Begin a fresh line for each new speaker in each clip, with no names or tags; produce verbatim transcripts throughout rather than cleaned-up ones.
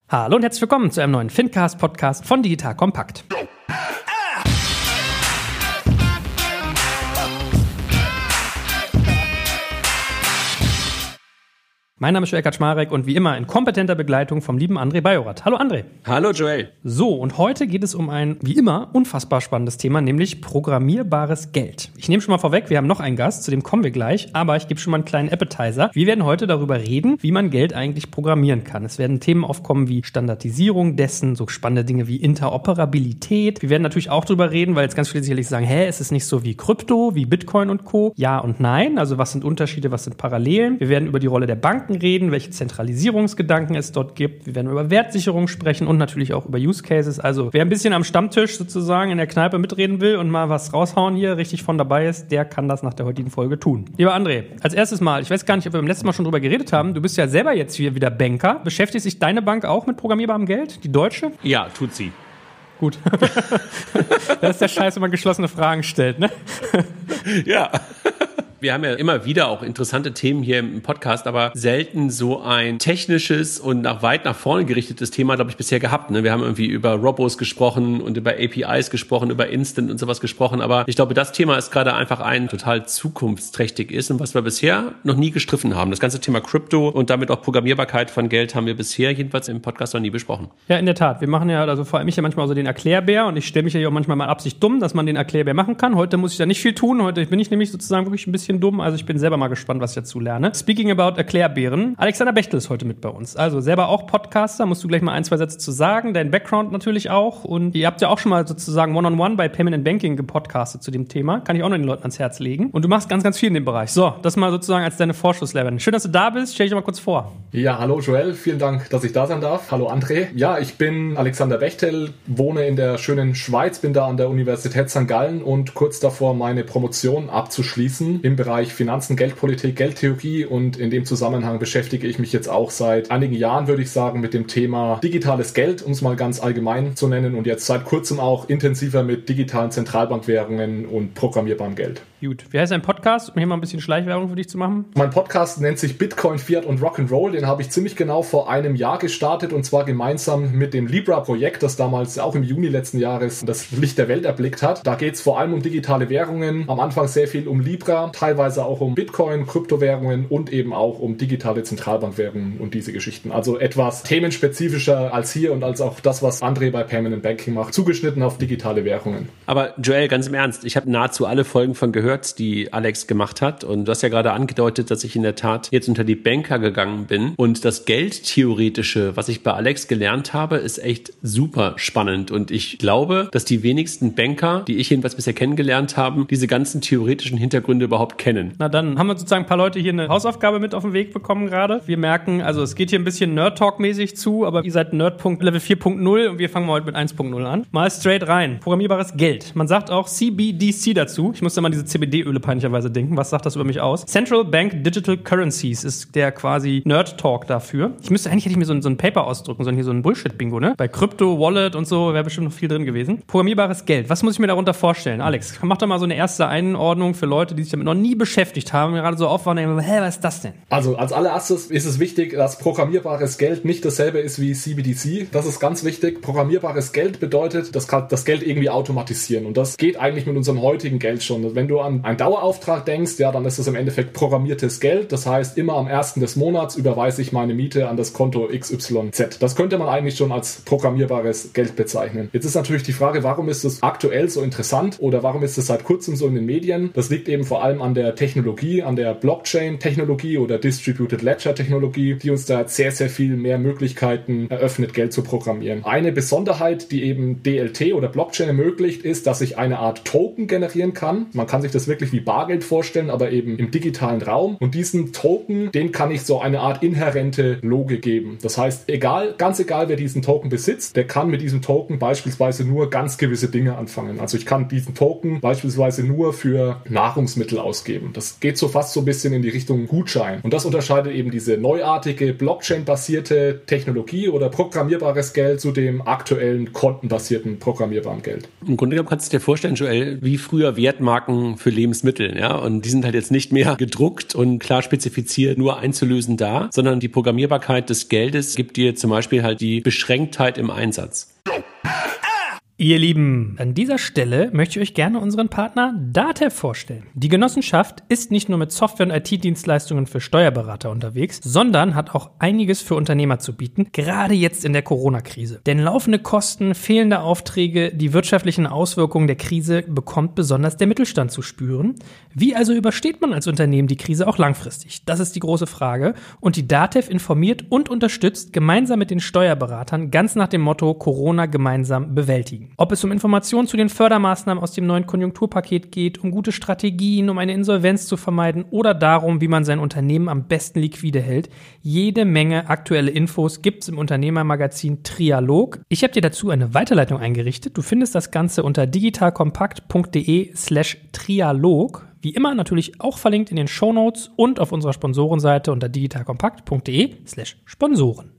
Hallo und herzlich willkommen zu einem neuen Fincast-Podcast von Digital Kompakt. Mein Name ist Joel Kaczmarek und wie immer in kompetenter Begleitung vom lieben André Bajorat. Hallo André.
Hallo Joel.
So, und heute geht es um ein, wie immer, unfassbar spannendes Thema, nämlich programmierbares Geld. Ich nehme schon mal vorweg, wir haben noch einen Gast, zu dem kommen wir gleich, aber ich gebe schon mal einen kleinen Appetizer. Wir werden heute darüber reden, wie man Geld eigentlich programmieren kann. Es werden Themen aufkommen wie Standardisierung dessen, so spannende Dinge wie Interoperabilität. Wir werden natürlich auch darüber reden, weil jetzt ganz viele sicherlich sagen, hä, ist es nicht so wie Krypto, wie Bitcoin und Co.? Ja und nein. Also was sind Unterschiede, was sind Parallelen? Wir werden über die Rolle der Banken reden, welche Zentralisierungsgedanken es dort gibt. Wir werden über Wertsicherung sprechen und natürlich auch über Use Cases. Also wer ein bisschen am Stammtisch sozusagen in der Kneipe mitreden will und mal was raushauen hier, richtig von dabei ist, der kann das nach der heutigen Folge tun. Lieber André, als erstes Mal, ich weiß gar nicht, ob wir beim letzten Mal schon drüber geredet haben, du bist ja selber jetzt hier wieder Banker. Beschäftigt sich deine Bank auch mit programmierbarem Geld, die deutsche?
Ja, tut sie.
Gut. Das ist der Scheiß, wenn man geschlossene Fragen stellt, ne?
Ja. Wir haben ja immer wieder auch interessante Themen hier im Podcast, aber selten so ein technisches und nach weit nach vorne gerichtetes Thema, glaube ich, bisher gehabt. Ne? Wir haben irgendwie über Robos gesprochen und über A P Is gesprochen, über Instant und sowas gesprochen, aber ich glaube, das Thema ist gerade einfach ein total zukunftsträchtig ist und was wir bisher noch nie gestriffen haben. Das ganze Thema Krypto und damit auch Programmierbarkeit von Geld haben wir bisher jedenfalls im Podcast noch nie besprochen.
Ja, in der Tat. Wir machen ja, also vor allem ich ja manchmal so den Erklärbär und ich stelle mich ja auch manchmal mal Absicht dumm, dass man den Erklärbär machen kann. Heute muss ich da nicht viel tun. Heute bin ich nämlich sozusagen wirklich ein bisschen dumm, also ich bin selber mal gespannt, was ich dazu lerne. Speaking about Erklärbären, Alexander Bechtel ist heute mit bei uns. Also selber auch Podcaster, musst du gleich mal ein, zwei Sätze zu sagen, dein Background natürlich auch und ihr habt ja auch schon mal sozusagen One-on-One bei Payment and Banking gepodcastet zu dem Thema, kann ich auch noch den Leuten ans Herz legen und du machst ganz, ganz viel in dem Bereich. So, das mal sozusagen als deine Vorschusslehrerin. Schön, dass du da bist, stell dich doch mal kurz vor.
Ja, hallo Joel, vielen Dank, dass ich da sein darf. Hallo André. Ja, ich bin Alexander Bechtel, wohne in der schönen Schweiz, bin da an der Universität Sankt Gallen und kurz davor meine Promotion abzuschließen im Bereich Finanzen, Geldpolitik, Geldtheorie und in dem Zusammenhang beschäftige ich mich jetzt auch seit einigen Jahren, würde ich sagen, mit dem Thema digitales Geld, um es mal ganz allgemein zu nennen und jetzt seit kurzem auch intensiver mit digitalen Zentralbankwährungen und programmierbarem Geld.
Gut. Wie heißt dein Podcast, um hier mal ein bisschen Schleichwerbung für dich zu machen?
Mein Podcast nennt sich Bitcoin, Fiat und Rock'n'Roll. Den habe ich ziemlich genau vor einem Jahr gestartet und zwar gemeinsam mit dem Libra-Projekt, das damals auch im Juni letzten Jahres das Licht der Welt erblickt hat. Da geht es vor allem um digitale Währungen, am Anfang sehr viel um Libra, teilweise auch um Bitcoin, Kryptowährungen und eben auch um digitale Zentralbankwährungen und diese Geschichten. Also etwas themenspezifischer als hier und als auch das, was André bei Payment and Banking macht, zugeschnitten auf digitale Währungen.
Aber Joel, ganz im Ernst, ich habe nahezu alle Folgen von gehört, die Alex gemacht hat und du hast ja gerade angedeutet, dass ich in der Tat jetzt unter die Banker gegangen bin und das Geldtheoretische, was ich bei Alex gelernt habe, ist echt super spannend und ich glaube, dass die wenigsten Banker, die ich jedenfalls bisher kennengelernt habe, diese ganzen theoretischen Hintergründe überhaupt kennen.
Na dann haben wir sozusagen ein paar Leute hier eine Hausaufgabe mit auf den Weg bekommen gerade. Wir merken, also es geht hier ein bisschen Nerd-Talk-mäßig zu, aber ihr seid Nerd-Level vier Punkt null und wir fangen mal heute mit eins Punkt null an. Mal straight rein. Programmierbares Geld. Man sagt auch C B D C dazu. Ich musste mal diese C B D-Öle peinlicherweise denken. Was sagt das über mich aus? Central Bank Digital Currencies ist der quasi Nerd-Talk dafür. Ich müsste, eigentlich hätte ich mir so ein, so ein Paper ausdrücken, sondern hier so ein Bullshit-Bingo, ne? Bei Krypto, Wallet und so wäre bestimmt noch viel drin gewesen. Programmierbares Geld. Was muss ich mir darunter vorstellen? Alex, mach doch mal so eine erste Einordnung für Leute, die sich damit noch nie beschäftigt haben, gerade so aufwachen und denken, hä, was ist das denn?
Also als allererstes ist es wichtig, dass programmierbares Geld nicht dasselbe ist wie C B D C. Das ist ganz wichtig. Programmierbares Geld bedeutet, das kann das Geld irgendwie automatisieren und das geht eigentlich mit unserem heutigen Geld schon. Wenn du an einen Dauerauftrag denkst, ja, dann ist das im Endeffekt programmiertes Geld. Das heißt, immer am ersten des Monats überweise ich meine Miete an das Konto X Y Z. Das könnte man eigentlich schon als programmierbares Geld bezeichnen. Jetzt ist natürlich die Frage, warum ist es aktuell so interessant oder warum ist es seit kurzem so in den Medien? Das liegt eben vor allem an der Technologie, an der Blockchain-Technologie oder Distributed Ledger-Technologie, die uns da sehr, sehr viel mehr Möglichkeiten eröffnet, Geld zu programmieren. Eine Besonderheit, die eben D L T oder Blockchain ermöglicht, ist, dass ich eine Art Token generieren kann. Man kann sich das wirklich wie Bargeld vorstellen, aber eben im digitalen Raum. Und diesen Token, den kann ich so eine Art inhärente Logik geben. Das heißt, egal, ganz egal, wer diesen Token besitzt, der kann mit diesem Token beispielsweise nur ganz gewisse Dinge anfangen. Also ich kann diesen Token beispielsweise nur für Nahrungsmittel ausgeben. Das geht so fast so ein bisschen in die Richtung Gutschein. Und das unterscheidet eben diese neuartige Blockchain-basierte Technologie oder programmierbares Geld zu dem aktuellen kontenbasierten programmierbaren Geld.
Im Grunde genommen kannst du dir vorstellen, Joel, wie früher Wertmarken für für Lebensmittel, ja. Und die sind halt jetzt nicht mehr gedruckt und klar spezifiziert nur einzulösen da, sondern die Programmierbarkeit des Geldes gibt dir zum Beispiel halt die Beschränktheit im Einsatz.
Ihr Lieben, an dieser Stelle möchte ich euch gerne unseren Partner DATEV vorstellen. Die Genossenschaft ist nicht nur mit Software- und I T-Dienstleistungen für Steuerberater unterwegs, sondern hat auch einiges für Unternehmer zu bieten, gerade jetzt in der Corona-Krise. Denn laufende Kosten, fehlende Aufträge, die wirtschaftlichen Auswirkungen der Krise bekommt besonders der Mittelstand zu spüren. Wie also übersteht man als Unternehmen die Krise auch langfristig? Das ist die große Frage. Und die DATEV informiert und unterstützt gemeinsam mit den Steuerberatern ganz nach dem Motto Corona gemeinsam bewältigen. Ob es um Informationen zu den Fördermaßnahmen aus dem neuen Konjunkturpaket geht, um gute Strategien, um eine Insolvenz zu vermeiden oder darum, wie man sein Unternehmen am besten liquide hält. Jede Menge aktuelle Infos gibt's im Unternehmermagazin Trialog. Ich habe dir dazu eine Weiterleitung eingerichtet. Du findest das Ganze unter digitalkompakt.de slash Trialog. Wie immer natürlich auch verlinkt in den Shownotes und auf unserer Sponsorenseite unter digitalkompakt.de slash Sponsoren.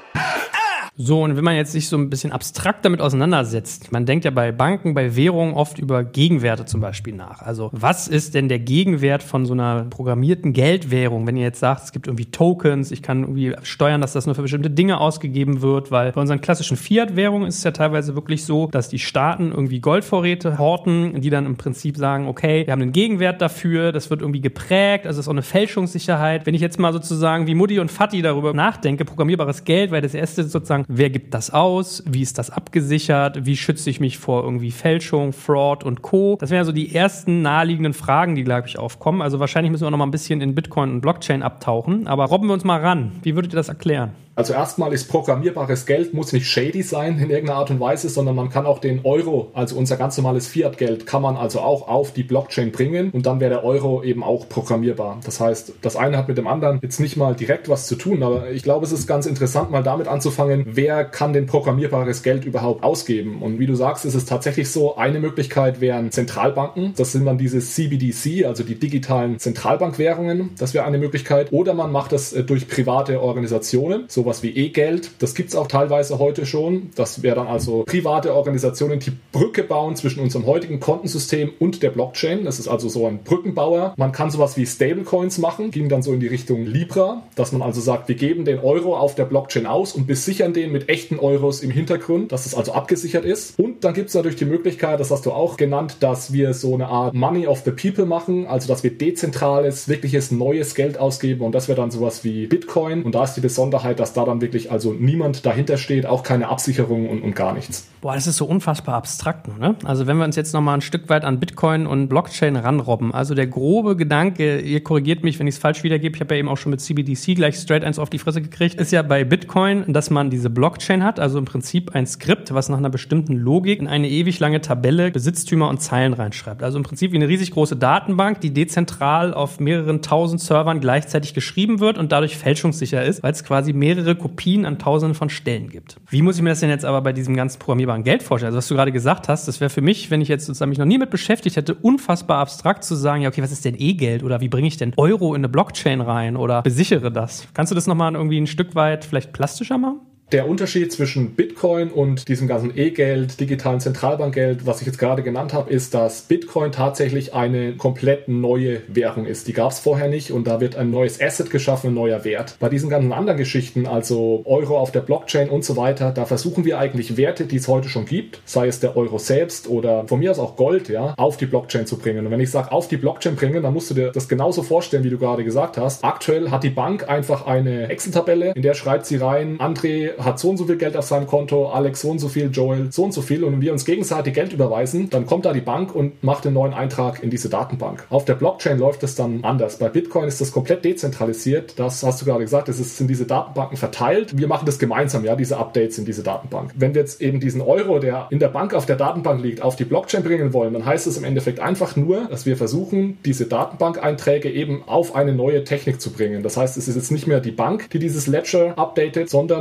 So, und wenn man jetzt sich so ein bisschen abstrakt damit auseinandersetzt, man denkt ja bei Banken, bei Währungen oft über Gegenwerte zum Beispiel nach. Also was ist denn der Gegenwert von so einer programmierten Geldwährung, wenn ihr jetzt sagt, es gibt irgendwie Tokens, ich kann irgendwie steuern, dass das nur für bestimmte Dinge ausgegeben wird, weil bei unseren klassischen Fiat-Währungen ist es ja teilweise wirklich so, dass die Staaten irgendwie Goldvorräte horten, die dann im Prinzip sagen, okay, wir haben einen Gegenwert dafür, das wird irgendwie geprägt, also es ist auch eine Fälschungssicherheit. Wenn ich jetzt mal sozusagen wie Mutti und Vati darüber nachdenke, programmierbares Geld, weil das erste sozusagen, wer gibt das aus? Wie ist das abgesichert? Wie schütze ich mich vor irgendwie Fälschung, Fraud und Co.? Das wären so die ersten naheliegenden Fragen, die, glaube ich, aufkommen. Also wahrscheinlich müssen wir noch mal ein bisschen in Bitcoin und Blockchain abtauchen. Aber robben wir uns mal ran. Wie würdet ihr das erklären?
Also erstmal ist programmierbares Geld, muss nicht shady sein in irgendeiner Art und Weise, sondern man kann auch den Euro, also unser ganz normales Fiat-Geld, kann man also auch auf die Blockchain bringen und dann wäre der Euro eben auch programmierbar. Das heißt, das eine hat mit dem anderen jetzt nicht mal direkt was zu tun, aber ich glaube, es ist ganz interessant, mal damit anzufangen, wer kann denn programmierbares Geld überhaupt ausgeben? Und wie du sagst, ist es tatsächlich so, eine Möglichkeit wären Zentralbanken, das sind dann diese C B D C, also die digitalen Zentralbankwährungen, das wäre eine Möglichkeit, oder man macht das durch private Organisationen, so sowas wie E-Geld. Das gibt es auch teilweise heute schon. Das wäre dann also private Organisationen, die Brücke bauen zwischen unserem heutigen Kontensystem und der Blockchain. Das ist also so ein Brückenbauer. Man kann sowas wie Stablecoins machen, ging dann so in die Richtung Libra, dass man also sagt, wir geben den Euro auf der Blockchain aus und besichern den mit echten Euros im Hintergrund, dass es also abgesichert ist. Und dann gibt es natürlich die Möglichkeit, das hast du auch genannt, dass wir so eine Art Money of the People machen, also dass wir dezentrales, wirkliches neues Geld ausgeben und das wäre dann sowas wie Bitcoin. Und da ist die Besonderheit, dass da dann wirklich also niemand dahinter steht, auch keine Absicherung und, und gar nichts.
Boah, das ist so unfassbar abstrakt, ne? Also wenn wir uns jetzt nochmal ein Stück weit an Bitcoin und Blockchain ranrobben, also der grobe Gedanke, ihr korrigiert mich, wenn ich es falsch wiedergebe, ich habe ja eben auch schon mit C B D C gleich straight eins auf die Fresse gekriegt, ist ja bei Bitcoin, dass man diese Blockchain hat, also im Prinzip ein Skript, was nach einer bestimmten Logik in eine ewig lange Tabelle Besitztümer und Zeilen reinschreibt. Also im Prinzip wie eine riesig große Datenbank, die dezentral auf mehreren tausend Servern gleichzeitig geschrieben wird und dadurch fälschungssicher ist, weil es quasi mehrere Kopien an tausenden von Stellen gibt. Wie muss ich mir das denn jetzt aber bei diesem ganzen programmierbaren Geld vorstellen? Also was du gerade gesagt hast, das wäre für mich, wenn ich jetzt sozusagen mich noch nie mit beschäftigt hätte, unfassbar abstrakt zu sagen, ja okay, was ist denn E-Geld oder wie bringe ich denn Euro in eine Blockchain rein oder besichere das? Kannst du das nochmal irgendwie ein Stück weit vielleicht plastischer machen?
Der Unterschied zwischen Bitcoin und diesem ganzen E-Geld, digitalen Zentralbankgeld, was ich jetzt gerade genannt habe, ist, dass Bitcoin tatsächlich eine komplett neue Währung ist. Die gab es vorher nicht und da wird ein neues Asset geschaffen, ein neuer Wert. Bei diesen ganzen anderen Geschichten, also Euro auf der Blockchain und so weiter, da versuchen wir eigentlich Werte, die es heute schon gibt, sei es der Euro selbst oder von mir aus auch Gold, ja, auf die Blockchain zu bringen. Und wenn ich sage, auf die Blockchain bringen, dann musst du dir das genauso vorstellen, wie du gerade gesagt hast. Aktuell hat die Bank einfach eine Excel-Tabelle, in der schreibt sie rein, André hat so und so viel Geld auf seinem Konto, Alex so und so viel, Joel so und so viel und wenn wir uns gegenseitig Geld überweisen, dann kommt da die Bank und macht einen neuen Eintrag in diese Datenbank. Auf der Blockchain läuft es dann anders. Bei Bitcoin ist das komplett dezentralisiert. Das hast du gerade gesagt, es sind diese Datenbanken verteilt. Wir machen das gemeinsam, ja, diese Updates in diese Datenbank. Wenn wir jetzt eben diesen Euro, der in der Bank auf der Datenbank liegt, auf die Blockchain bringen wollen, dann heißt es im Endeffekt einfach nur, dass wir versuchen, diese Datenbank-Einträge eben auf eine neue Technik zu bringen. Das heißt, es ist jetzt nicht mehr die Bank, die dieses Ledger updatet, sondern wir machen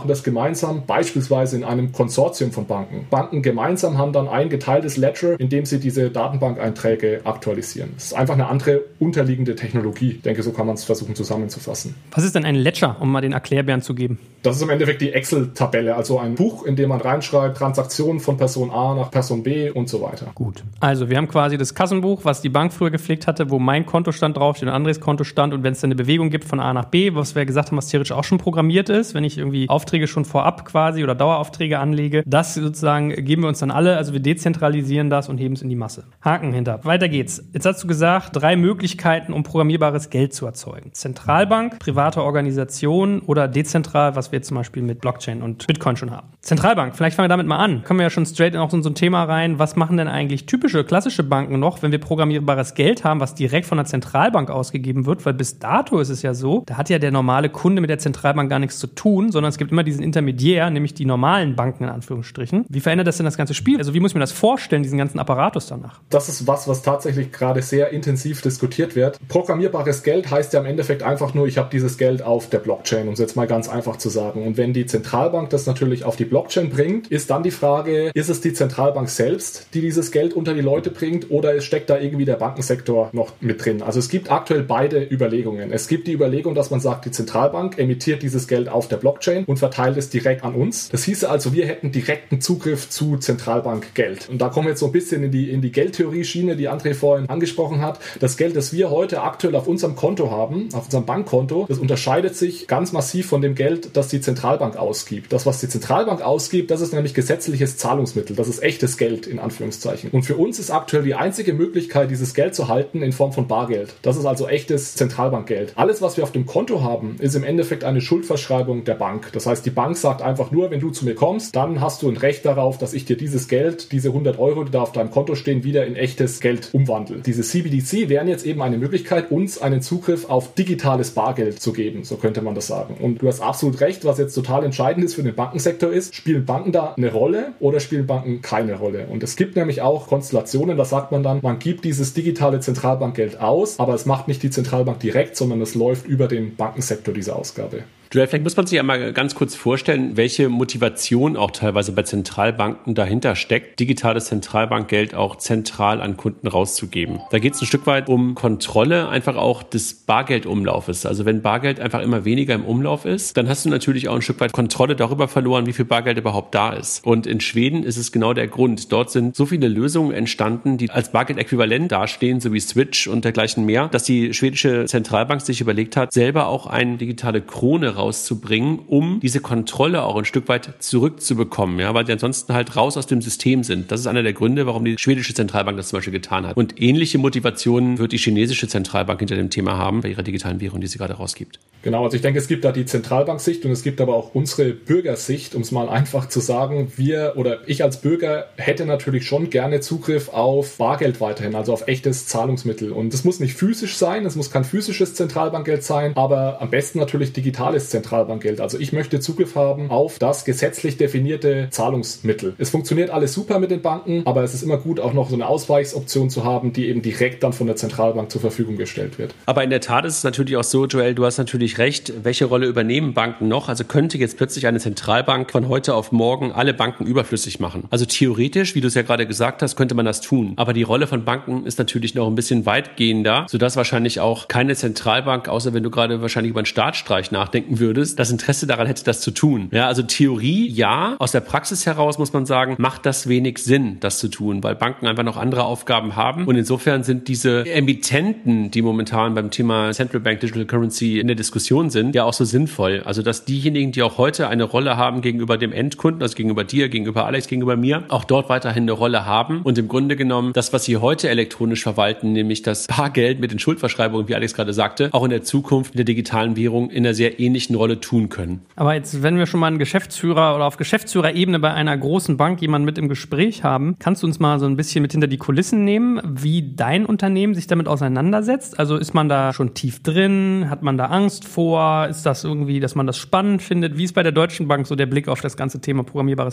machen das gemeinsam, beispielsweise in einem Konsortium von Banken. Banken gemeinsam haben dann ein geteiltes Ledger, in dem sie diese Datenbankeinträge aktualisieren. Das ist einfach eine andere unterliegende Technologie. Ich denke, so kann man es versuchen zusammenzufassen.
Was ist denn ein Ledger, um mal den Erklärbären zu geben?
Das ist im Endeffekt die Excel-Tabelle, also ein Buch, in dem man reinschreibt, Transaktionen von Person A nach Person B und so weiter.
Gut. Also wir haben quasi das Kassenbuch, was die Bank früher gepflegt hatte, wo mein Kontostand draufsteht und Andres Kontostand, und wenn es dann eine Bewegung gibt von A nach B, was wir gesagt haben, was theoretisch auch schon programmiert ist, wenn ich irgendwie Aufträge schon vorab quasi oder Daueraufträge anlege, das sozusagen geben wir uns dann alle, also wir dezentralisieren das und heben es in die Masse. Haken hinter. Weiter geht's. Jetzt hast du gesagt, drei Möglichkeiten, um programmierbares Geld zu erzeugen. Zentralbank, private Organisation oder dezentral, was wir zum Beispiel mit Blockchain und Bitcoin schon haben. Zentralbank, vielleicht fangen wir damit mal an. Kommen wir ja schon straight in auch so ein Thema rein. Was machen denn eigentlich typische, klassische Banken noch, wenn wir programmierbares Geld haben, was direkt von der Zentralbank ausgegeben wird? Weil bis dato ist es ja so, da hat ja der normale Kunde mit der Zentralbank gar nichts zu tun, sondern es gibt immer diesen Intermediär, nämlich die normalen Banken in Anführungsstrichen. Wie verändert das denn das ganze Spiel? Also wie muss ich mir das vorstellen, diesen ganzen Apparatus danach?
Das ist was, was tatsächlich gerade sehr intensiv diskutiert wird. Programmierbares Geld heißt ja im Endeffekt einfach nur, ich habe dieses Geld auf der Blockchain, um es jetzt mal ganz einfach zu sagen. Und wenn die Zentralbank das natürlich auf die Blockchain bringt, ist dann die Frage, ist es die Zentralbank selbst, die dieses Geld unter die Leute bringt, oder steckt da irgendwie der Bankensektor noch mit drin? Also es gibt aktuell beide Überlegungen. Es gibt die Überlegung, dass man sagt, die Zentralbank emittiert dieses Geld auf der Blockchain und verteilt es direkt an uns. Das hieße also, wir hätten direkten Zugriff zu Zentralbankgeld. Und da kommen wir jetzt so ein bisschen in die, in die Geldtheorie-Schiene, die André vorhin angesprochen hat. Das Geld, das wir heute aktuell auf unserem Konto haben, auf unserem Bankkonto, das unterscheidet sich ganz massiv von dem Geld, das die Zentralbank ausgibt. Das, was die Zentralbank ausgibt, das ist nämlich gesetzliches Zahlungsmittel. Das ist echtes Geld, in Anführungszeichen. Und für uns ist aktuell die einzige Möglichkeit, dieses Geld zu halten in Form von Bargeld. Das ist also echtes Zentralbankgeld. Alles, was wir auf dem Konto haben, ist im Endeffekt eine Schuldverschreibung der Bank. Das heißt, die Bank sagt einfach nur, wenn du zu mir kommst, dann hast du ein Recht darauf, dass ich dir dieses Geld, diese hundert Euro, die da auf deinem Konto stehen, wieder in echtes Geld umwandle. Diese C B D C wären jetzt eben eine Möglichkeit, uns einen Zugriff auf digitales Bargeld zu geben, so könnte man das sagen. Und du hast absolut recht, was jetzt total entscheidend ist für den Bankensektor ist, spielen Banken da eine Rolle oder spielen Banken keine Rolle? Und es gibt nämlich auch Konstellationen, da sagt man dann, man gibt dieses digitale Zentralbankgeld aus, aber es macht nicht die Zentralbank direkt, sondern es läuft über den Bankensektor, diese Ausgabe.
Vielleicht muss man sich ja mal ganz kurz vorstellen, welche Motivation auch teilweise bei Zentralbanken dahinter steckt, digitales Zentralbankgeld auch zentral an Kunden rauszugeben. Da geht es ein Stück weit um Kontrolle einfach auch des Bargeldumlaufes. Also wenn Bargeld einfach immer weniger im Umlauf ist, dann hast du natürlich auch ein Stück weit Kontrolle darüber verloren, wie viel Bargeld überhaupt da ist. Und in Schweden ist es genau der Grund. Dort sind so viele Lösungen entstanden, die als Bargeld-Äquivalent dastehen, so wie Switch und dergleichen mehr, dass die schwedische Zentralbank sich überlegt hat, selber auch eine digitale Krone rauszubringen, rauszubringen, um diese Kontrolle auch ein Stück weit zurückzubekommen, ja, weil die ansonsten halt raus aus dem System sind. Das ist einer der Gründe, warum die schwedische Zentralbank das zum Beispiel getan hat. Und ähnliche Motivationen wird die chinesische Zentralbank hinter dem Thema haben, bei ihrer digitalen Währung, die sie gerade rausgibt.
Genau, also ich denke, es gibt da die Zentralbanksicht und es gibt aber auch unsere Bürgersicht, um es mal einfach zu sagen. Wir oder ich als Bürger hätte natürlich schon gerne Zugriff auf Bargeld weiterhin, also auf echtes Zahlungsmittel. Und es muss nicht physisch sein, es muss kein physisches Zentralbankgeld sein, aber am besten natürlich digitales Zentralbankgeld. Also ich möchte Zugriff haben auf das gesetzlich definierte Zahlungsmittel. Es funktioniert alles super mit den Banken, aber es ist immer gut, auch noch so eine Ausweichsoption zu haben, die eben direkt dann von der Zentralbank zur Verfügung gestellt wird.
Aber in der Tat ist es natürlich auch so, Joel, du hast natürlich recht, welche Rolle übernehmen Banken noch? Also könnte jetzt plötzlich eine Zentralbank von heute auf morgen alle Banken überflüssig machen? Also theoretisch, wie du es ja gerade gesagt hast, könnte man das tun. Aber die Rolle von Banken ist natürlich noch ein bisschen weitgehender, sodass wahrscheinlich auch keine Zentralbank, außer wenn du gerade wahrscheinlich über einen Staatsstreich nachdenken würdest, das Interesse daran hätte, das zu tun. Ja, also Theorie, ja. Aus der Praxis heraus muss man sagen, macht das wenig Sinn, das zu tun, weil Banken einfach noch andere Aufgaben haben. Und insofern sind diese Emittenten, die momentan beim Thema Central Bank Digital Currency in der Diskussion sind, ja auch so sinnvoll. Also dass diejenigen, die auch heute eine Rolle haben gegenüber dem Endkunden, also gegenüber dir, gegenüber Alex, gegenüber mir, auch dort weiterhin eine Rolle haben und im Grunde genommen das, was sie heute elektronisch verwalten, nämlich das Bargeld mit den Schuldverschreibungen, wie Alex gerade sagte, auch in der Zukunft in der digitalen Währung in einer sehr ähnlichen Rolle tun können.
Aber jetzt, wenn wir schon mal einen Geschäftsführer oder auf Geschäftsführerebene bei einer großen Bank jemanden mit im Gespräch haben, kannst du uns mal so ein bisschen mit hinter die Kulissen nehmen, wie dein Unternehmen sich damit auseinandersetzt? Also ist man da schon tief drin? Hat man da Angst vor? Ist das irgendwie, dass man das spannend findet? Wie ist bei der Deutschen Bank so der Blick auf das ganze Thema programmierbares Geld?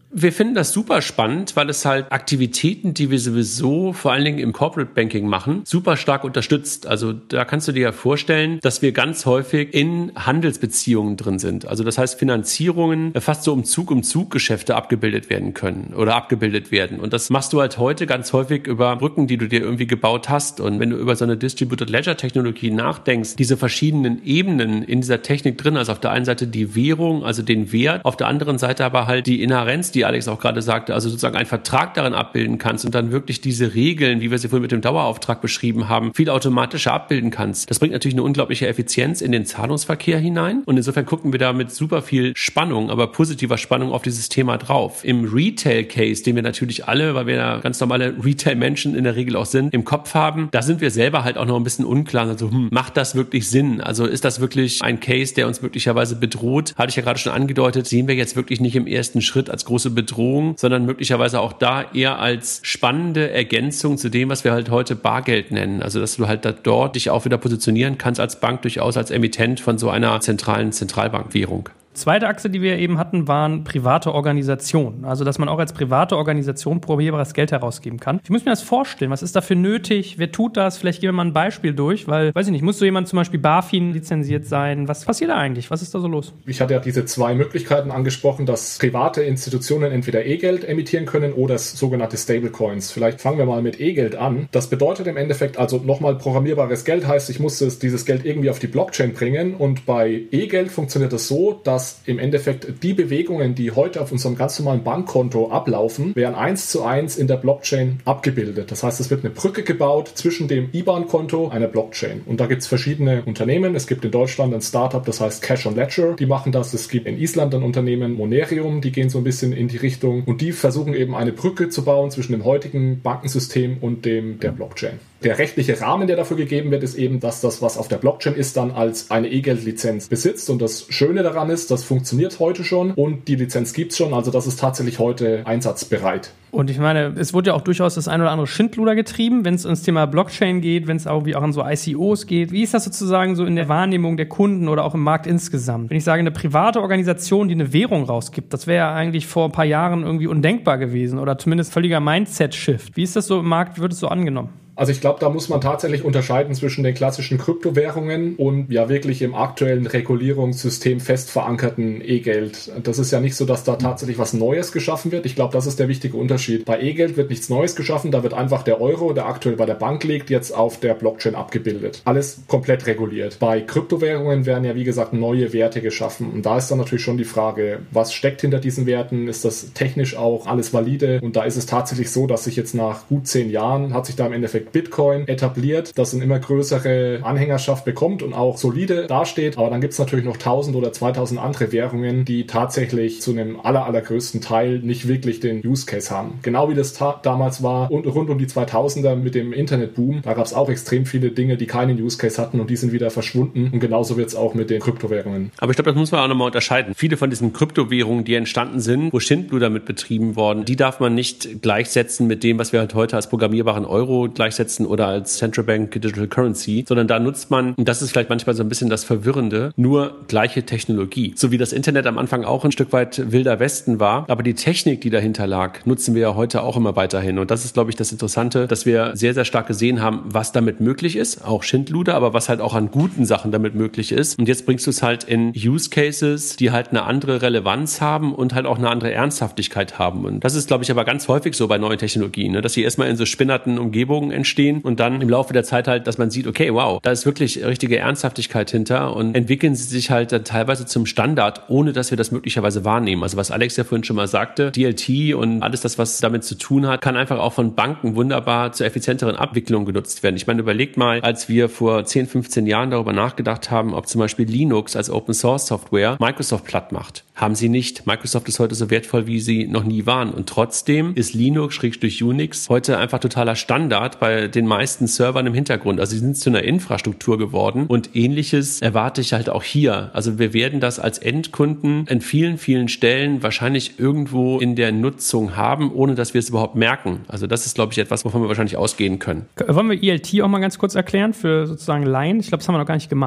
Wir finden das super spannend, weil es halt Aktivitäten, die wir sowieso vor allen Dingen im Corporate Banking machen, super stark unterstützt. Also da kannst du dir ja vorstellen, dass wir ganz häufig in Handelsbeziehungen drin sind. Also das heißt, Finanzierungen fast so um Zug um Zug Geschäfte abgebildet werden können oder abgebildet werden. Und das machst du halt heute ganz häufig über Brücken, die du dir irgendwie gebaut hast. Und wenn du über so eine Distributed Ledger Technologie nachdenkst, diese verschiedenen Ebenen in dieser Technik drin, also auf der einen Seite die Währung, also den Wert, auf der anderen Seite aber halt die Inhärenz, die Alex auch gerade sagte, also sozusagen einen Vertrag darin abbilden kannst und dann wirklich diese Regeln, wie wir sie vorhin mit dem Dauerauftrag beschrieben haben, viel automatischer abbilden kannst. Das bringt natürlich eine unglaubliche Effizienz in den Zahlungsverkehr hinein und insofern gucken wir da mit super viel Spannung, aber positiver Spannung auf dieses Thema drauf. Im Retail-Case, den wir natürlich alle, weil wir ja ganz normale Retail-Menschen in der Regel auch sind, im Kopf haben, da sind wir selber halt auch noch ein bisschen unklar. Also, hm, macht das wirklich Sinn? Also ist das wirklich ein Case, der uns möglicherweise bedroht? Hatte ich ja gerade schon angedeutet, sehen wir jetzt wirklich nicht im ersten Schritt als große Bedrohung, sondern möglicherweise auch da eher als spannende Ergänzung zu dem, was wir halt heute Bargeld nennen. Also dass du halt da dort dich auch wieder positionieren kannst als Bank, durchaus als Emittent von so einer zentralen Zentralbankwährung.
Zweite Achse, die wir eben hatten, waren private Organisationen. Also, dass man auch als private Organisation programmierbares Geld herausgeben kann. Ich muss mir das vorstellen. Was ist dafür nötig? Wer tut das? Vielleicht gehen wir mal ein Beispiel durch, weil, weiß ich nicht, muss so jemand zum Beispiel BaFin lizenziert sein? Was passiert da eigentlich? Was ist da so los?
Ich hatte ja diese zwei Möglichkeiten angesprochen, dass private Institutionen entweder E-Geld emittieren können oder sogenannte Stablecoins. Vielleicht fangen wir mal mit E-Geld an. Das bedeutet im Endeffekt also nochmal programmierbares Geld, heißt, ich muss dieses Geld irgendwie auf die Blockchain bringen und bei E-Geld funktioniert das so, dass im Endeffekt die Bewegungen, die heute auf unserem ganz normalen Bankkonto ablaufen, werden eins zu eins in der Blockchain abgebildet. Das heißt, es wird eine Brücke gebaut zwischen dem I B A N-Konto und einer Blockchain. Und da gibt es verschiedene Unternehmen. Es gibt in Deutschland ein Startup, das heißt Cash on Ledger. Die machen das. Es gibt in Island ein Unternehmen, Monerium, die gehen so ein bisschen in die Richtung. Und die versuchen eben eine Brücke zu bauen zwischen dem heutigen Bankensystem und dem der Blockchain. Der rechtliche Rahmen, der dafür gegeben wird, ist eben, dass das, was auf der Blockchain ist, dann als eine E-Geld-Lizenz besitzt. Und das Schöne daran ist, das funktioniert heute schon und die Lizenz gibt's schon. Also das ist tatsächlich heute einsatzbereit.
Und ich meine, es wurde ja auch durchaus das ein oder andere Schindluder getrieben, wenn es ums Thema Blockchain geht, wenn es auch wie auch an so I C Os geht. Wie ist das sozusagen so in der Wahrnehmung der Kunden oder auch im Markt insgesamt? Wenn ich sage, eine private Organisation, die eine Währung rausgibt, das wäre ja eigentlich vor ein paar Jahren irgendwie undenkbar gewesen oder zumindest völliger Mindset-Shift. Wie ist das so im Markt? Wird es so angenommen?
Also ich glaube, da muss man tatsächlich unterscheiden zwischen den klassischen Kryptowährungen und ja wirklich im aktuellen Regulierungssystem fest verankerten E-Geld. Das ist ja nicht so, dass da tatsächlich was Neues geschaffen wird. Ich glaube, das ist der wichtige Unterschied. Bei E-Geld wird nichts Neues geschaffen, da wird einfach der Euro, der aktuell bei der Bank liegt, jetzt auf der Blockchain abgebildet. Alles komplett reguliert. Bei Kryptowährungen werden ja wie gesagt neue Werte geschaffen und da ist dann natürlich schon die Frage, was steckt hinter diesen Werten? Ist das technisch auch alles valide? Und da ist es tatsächlich so, dass sich jetzt nach gut zehn Jahren hat sich da im Endeffekt Bitcoin etabliert, das eine immer größere Anhängerschaft bekommt und auch solide dasteht. Aber dann gibt es natürlich noch tausend oder zweitausend andere Währungen, die tatsächlich zu einem aller, allergrößten Teil nicht wirklich den Use Case haben. Genau wie das ta- damals war und rund um die zweitausender mit dem Internetboom. Da gab es auch extrem viele Dinge, die keinen Use Case hatten und die sind wieder verschwunden. Und genauso wird es auch mit den Kryptowährungen.
Aber ich glaube, das muss man auch nochmal unterscheiden. Viele von diesen Kryptowährungen, die entstanden sind, wo Schindluder mit betrieben worden, die darf man nicht gleichsetzen mit dem, was wir halt heute als programmierbaren Euro gleichsetzen oder als Central Bank Digital Currency, sondern da nutzt man, und das ist vielleicht manchmal so ein bisschen das Verwirrende, nur gleiche Technologie. So wie das Internet am Anfang auch ein Stück weit wilder Westen war, aber die Technik, die dahinter lag, nutzen wir ja heute auch immer weiterhin. Und das ist, glaube ich, das Interessante, dass wir sehr, sehr stark gesehen haben, was damit möglich ist, auch Schindluder, aber was halt auch an guten Sachen damit möglich ist. Und jetzt bringst du es halt in Use Cases, die halt eine andere Relevanz haben und halt auch eine andere Ernsthaftigkeit haben. Und das ist, glaube ich, aber ganz häufig so bei neuen Technologien, ne? Dass sie erstmal in so spinnerten Umgebungen entstehen und dann im Laufe der Zeit halt, dass man sieht, okay, wow, da ist wirklich richtige Ernsthaftigkeit hinter und entwickeln sie sich halt dann teilweise zum Standard, ohne dass wir das möglicherweise wahrnehmen. Also was Alex ja vorhin schon mal sagte, D L T und alles das, was damit zu tun hat, kann einfach auch von Banken wunderbar zur effizienteren Abwicklung genutzt werden. Ich meine, überlegt mal, als wir vor zehn, fünfzehn Jahren darüber nachgedacht haben, ob zum Beispiel Linux als Open Source Software Microsoft platt macht. Haben sie nicht. Microsoft ist heute so wertvoll, wie sie noch nie waren. Und trotzdem ist Linux, Schrägstrich Unix, heute einfach totaler Standard bei den meisten Servern im Hintergrund. Also sie sind zu einer Infrastruktur geworden und Ähnliches erwarte ich halt auch hier. Also wir werden das als Endkunden an vielen, vielen Stellen wahrscheinlich irgendwo in der Nutzung haben, ohne dass wir es überhaupt merken. Also das ist, glaube ich, etwas, wovon wir wahrscheinlich ausgehen können.
Wollen wir E L T auch mal ganz kurz erklären für sozusagen Laien? Ich glaube, das haben wir noch gar nicht gemacht.